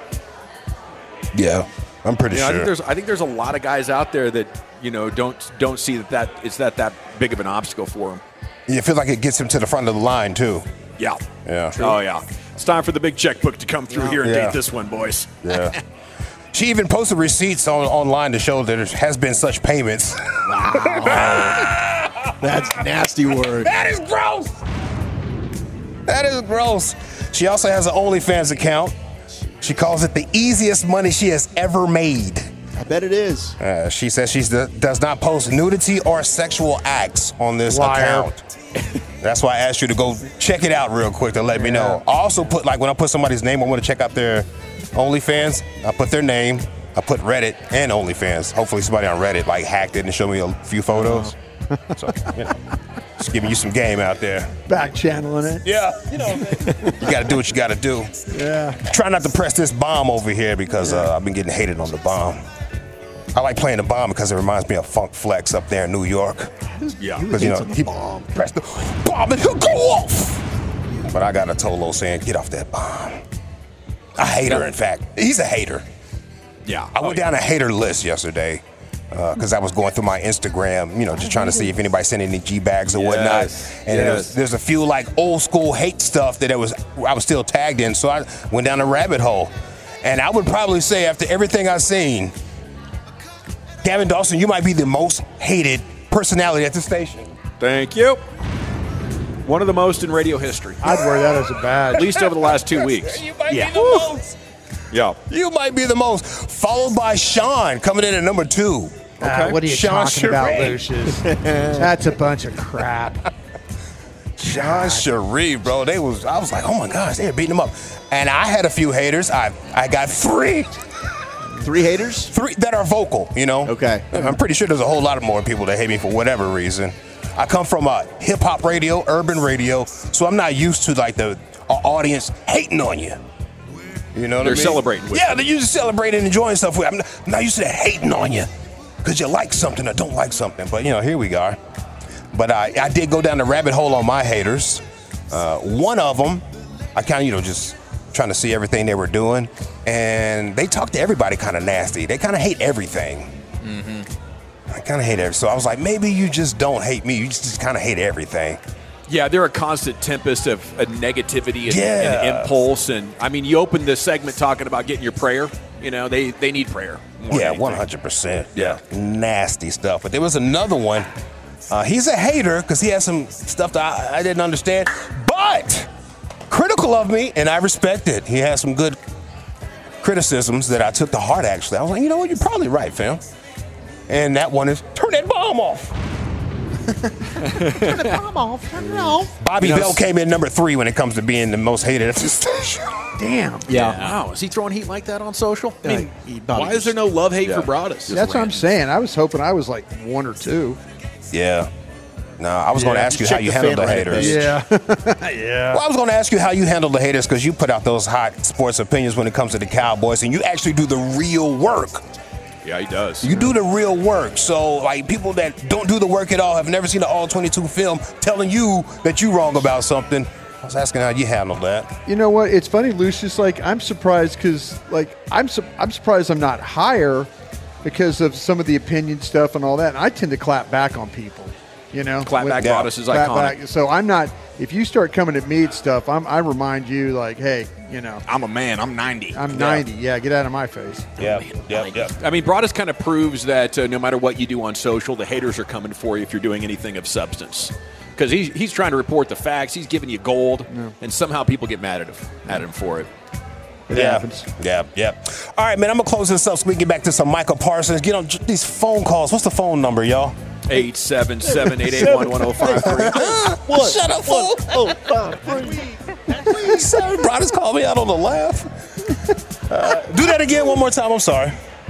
[SPEAKER 13] Yeah, I'm pretty
[SPEAKER 4] You know, I
[SPEAKER 13] sure.
[SPEAKER 4] think there's I think there's a lot of guys out there that, you know, don't don't see that, that it's that that big of an obstacle for them.
[SPEAKER 13] Yeah, it feels like it gets him to the front of the line, too.
[SPEAKER 4] Yeah.
[SPEAKER 13] Yeah.
[SPEAKER 4] Oh, yeah. It's time for the big checkbook to come through here and
[SPEAKER 13] Yeah.
[SPEAKER 4] date this one, boys.
[SPEAKER 13] Yeah. She even posted receipts on, online to show that there has been such payments.
[SPEAKER 6] That's nasty word.
[SPEAKER 13] That is gross. That is gross. She also has an OnlyFans account. She calls it the easiest money she has ever made.
[SPEAKER 6] I bet it is.
[SPEAKER 13] Uh, she says she does not post nudity or sexual acts on this
[SPEAKER 8] Liar.
[SPEAKER 13] account. That's why I asked you to go check it out real quick to let me know. I also put, like, when I put somebody's name, I want to check out their OnlyFans. I put their name. I put Reddit and OnlyFans. Hopefully somebody on Reddit, like, hacked it and showed me a few photos. So, you know, just giving you some game out there.
[SPEAKER 8] Back channeling it.
[SPEAKER 13] Yeah, you know, you got to do what you got to do.
[SPEAKER 8] Yeah.
[SPEAKER 13] Try not to press this bomb over here because uh, I've been getting hated on the bomb. I like playing the bomb because it reminds me of Funk Flex up there in New York.
[SPEAKER 4] Yeah.
[SPEAKER 13] Because, you know, he press the bomb and he'll go off. But I got a Tolo saying, get off that bomb. A hater, in fact. He's a hater.
[SPEAKER 4] Yeah.
[SPEAKER 13] I went down a hater list yesterday because uh, I was going through my Instagram, you know, just trying to see if anybody sent any G-bags or
[SPEAKER 4] Yes.
[SPEAKER 13] whatnot. And
[SPEAKER 4] Yes.
[SPEAKER 13] there's, there's a few, like, old school hate stuff that it was I was still tagged in. So I went down a rabbit hole. And I would probably say, after everything I've seen, Gavin Dawson, you might be the most hated personality at the station.
[SPEAKER 4] Thank you. One of the most in radio history.
[SPEAKER 8] I'd wear that as a badge.
[SPEAKER 4] At least over the last two weeks.
[SPEAKER 13] You might
[SPEAKER 4] Yeah.
[SPEAKER 13] be the most.
[SPEAKER 4] Yeah.
[SPEAKER 13] You might be the most. Followed by Sean coming in at number two.
[SPEAKER 8] Ah, what are you
[SPEAKER 13] Sean
[SPEAKER 8] talking about,
[SPEAKER 13] Sharif.
[SPEAKER 8] Lucius? That's a bunch of crap.
[SPEAKER 13] Sean Sharif, bro. They was I was like, oh my gosh, they were beating him up. And I had a few haters. I I got three.
[SPEAKER 6] Three haters?
[SPEAKER 13] Three that are vocal, you know?
[SPEAKER 6] Okay.
[SPEAKER 13] I'm pretty sure there's a whole lot of more people that hate me for whatever reason. I come from a hip hop radio, urban radio, so I'm not used to like the uh, audience hating on you. You know what
[SPEAKER 4] They're
[SPEAKER 13] I mean?
[SPEAKER 4] celebrating with
[SPEAKER 13] Yeah,
[SPEAKER 4] you.
[SPEAKER 13] they're usually celebrating and enjoying stuff with. I'm not, I'm not used to that hating on you because you like something or don't like something. But you know, here we are. But I, I did go down the rabbit hole on my haters. Uh, one of them, I kind of, you know, just trying to see everything they were doing. And they talk to everybody kind of nasty. They kind of hate everything.
[SPEAKER 7] Mm-hmm.
[SPEAKER 13] I kind of hate everything. So I was like, maybe you just don't hate me. You just, just kind of hate everything.
[SPEAKER 4] Yeah, they're a constant tempest of uh, negativity and,
[SPEAKER 13] Yeah.
[SPEAKER 4] and impulse. And, I mean, you opened this segment talking about getting your prayer. You know, they, they need prayer. more than
[SPEAKER 13] Yeah,
[SPEAKER 4] anything.
[SPEAKER 13] one hundred percent. Yeah. Nasty stuff. But there was another one. Uh, he's a hater because he has some stuff that I, I didn't understand. But critical of me, and I respect it. He has some good criticisms that I took to heart, actually. I was like, you know what? You're probably right, fam. And that one is, turn that bomb off.
[SPEAKER 6] Turn the bomb off. Turn it off.
[SPEAKER 13] Bobby
[SPEAKER 4] You know,
[SPEAKER 13] Bell came in number three when it comes to being the most hated at the station.
[SPEAKER 8] Damn.
[SPEAKER 4] Yeah. Wow. Is he throwing heat like that on social? I mean,
[SPEAKER 8] Uh,
[SPEAKER 4] why is there no love hate
[SPEAKER 8] Yeah.
[SPEAKER 4] for Broadus?
[SPEAKER 8] That's what I'm saying. I was hoping I was like one or two.
[SPEAKER 13] Yeah. No, I was going to
[SPEAKER 8] Yeah.
[SPEAKER 13] ask you
[SPEAKER 8] Check
[SPEAKER 13] how you
[SPEAKER 8] the
[SPEAKER 13] handled the
[SPEAKER 8] fan
[SPEAKER 13] haters.
[SPEAKER 8] page. Yeah. yeah.
[SPEAKER 13] Well, I was going to ask you how you handle the haters because you put out those hot sports opinions when it comes to the Cowboys, and you actually do the real work.
[SPEAKER 4] Yeah, he does.
[SPEAKER 13] You do the real work. So, like, people that don't do the work at all, have never seen the all twenty-two film, telling you that you're wrong about something. I was asking how you handle that.
[SPEAKER 8] You know what? It's funny, Lucius. Like, I'm surprised because, like, I'm su- I'm surprised I'm not higher because of some of the opinion stuff and all that. And I tend to clap back on people. You know,
[SPEAKER 4] Clap back
[SPEAKER 8] When-
[SPEAKER 4] Broadus is
[SPEAKER 8] clap
[SPEAKER 4] iconic.
[SPEAKER 8] back. So I'm not. If you start coming at me and stuff, I'm, I remind you, like, hey, you know,
[SPEAKER 9] I'm a man. I'm ninety.
[SPEAKER 8] I'm ninety. Yeah, get out of my face.
[SPEAKER 13] Yeah, yeah, yeah.
[SPEAKER 4] I mean, Broadus kind of proves that uh, no matter what you do on social, the haters are coming for you if you're doing anything of substance. Because he's, he's trying to report the facts. He's giving you gold,
[SPEAKER 8] Yeah.
[SPEAKER 4] and somehow people get mad at him, at him for it.
[SPEAKER 8] It
[SPEAKER 13] yeah,
[SPEAKER 8] happens.
[SPEAKER 13] yeah, yeah. All right, man, I'm going to close this up so we can get back to some Michael Parsons. Get on j- these phone calls. What's the phone number, y'all?
[SPEAKER 4] eight seven seven, eight eight one, one oh five three.
[SPEAKER 13] What? Shut up, fool. Oh, five, three. Sorry, Brothers called me out on the laugh. Uh, do that again one more time. I'm sorry.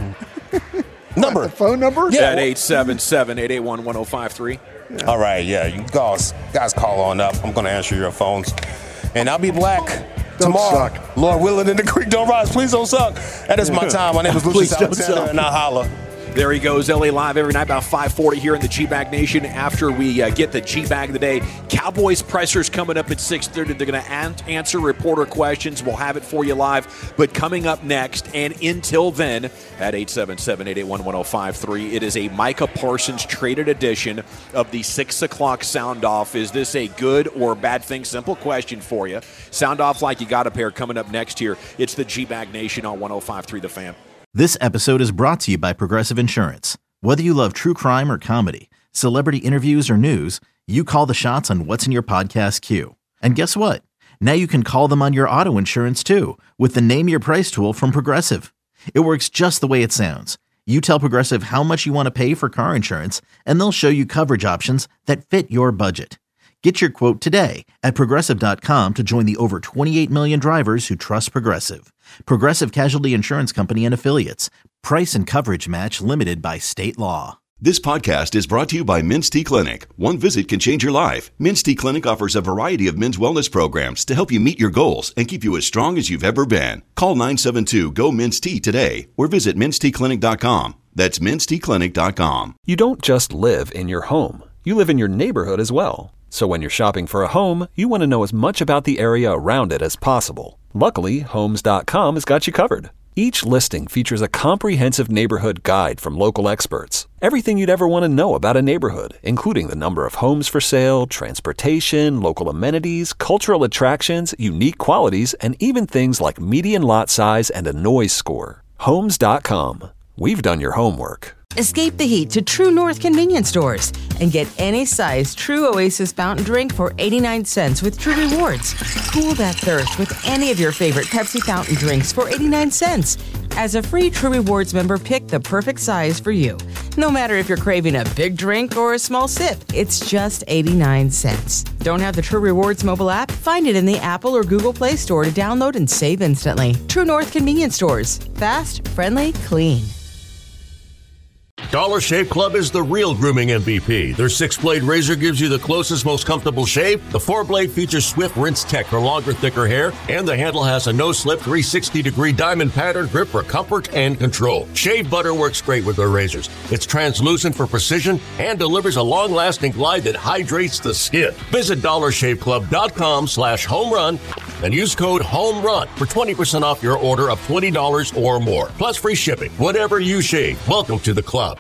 [SPEAKER 13] Number.
[SPEAKER 8] Phone number?
[SPEAKER 4] Yeah, at eight seven seven, eight eight one, one oh five three.
[SPEAKER 13] All right, yeah. You guys, guys call on up. I'm going to answer your phones. And I'll be black
[SPEAKER 8] Don't
[SPEAKER 13] tomorrow.
[SPEAKER 8] suck.
[SPEAKER 13] Lord willing, in the creek don't rise. Please don't suck. That is my time. My name is
[SPEAKER 8] Please
[SPEAKER 13] Lucius
[SPEAKER 8] don't
[SPEAKER 13] Alexander,
[SPEAKER 8] suck.
[SPEAKER 13] and I holla.
[SPEAKER 4] There he goes, L A Live every night about five forty here in the G-Bag Nation. After we uh, get the G-Bag of the day, Cowboys pressers coming up at six thirty. They're going to an- answer reporter questions. We'll have it for you live. But coming up next, and until then, at eight seven seven, eight eight one, one oh five three, it is a Micah Parsons traded edition of the six o'clock Sound Off. Is this a good or bad thing? Simple question for you. Sound Off like you got a pair coming up next here. It's the G-Bag Nation on one oh five three The Fan.
[SPEAKER 1] This episode is brought to you by Progressive Insurance. Whether you love true crime or comedy, celebrity interviews or news, you call the shots on what's in your podcast queue. And guess what? Now you can call them on your auto insurance too with the Name Your Price tool from Progressive. It works just the way it sounds. You tell Progressive how much you want to pay for car insurance, and they'll show you coverage options that fit your budget. Get your quote today at Progressive dot com to join the over twenty-eight million drivers who trust Progressive. Progressive Casualty Insurance Company and Affiliates. Price and coverage match limited by state law.
[SPEAKER 5] This podcast is brought to you by Men's T Clinic. One visit can change your life. Men's T Clinic offers a variety of men's wellness programs to help you meet your goals and keep you as strong as you've ever been. Call nine seven two, G O, Men's T today or visit men's t clinic dot com. That's men's t clinic dot com.
[SPEAKER 3] You don't just live in your home. You live in your neighborhood as well. So when you're shopping for a home, you want to know as much about the area around it as possible. Luckily, homes dot com has got you covered. Each listing features a comprehensive neighborhood guide from local experts. Everything you'd ever want to know about a neighborhood, including the number of homes for sale, transportation, local amenities, cultural attractions, unique qualities, and even things like median lot size and a noise score. homes dot com. We've done your homework.
[SPEAKER 10] Escape the heat to True North convenience stores and get any size True Oasis fountain drink for eighty-nine cents with True Rewards. Cool that thirst with any of your favorite Pepsi fountain drinks for eighty-nine cents. As a free True Rewards member, pick the perfect size for you. No matter if you're craving a big drink or a small sip, it's just eighty-nine cents. Don't have the True Rewards mobile app? Find it in the Apple or Google Play Store to download and save instantly. True North convenience stores. Fast, friendly, clean.
[SPEAKER 11] Dollar Shave Club is the real grooming M V P. Their six-blade razor gives you the closest, most comfortable shave. The four-blade features Swift Rinse Tech for longer, thicker hair. And the handle has a no-slip three sixty degree diamond pattern grip for comfort and control. Shave butter works great with their razors. It's translucent for precision and delivers a long-lasting glide that hydrates the skin. Visit dollar shave club dot com slash home run and use code HOMERUN for twenty percent off your order of twenty dollars or more. Plus free shipping. Whatever you shave, welcome to the club.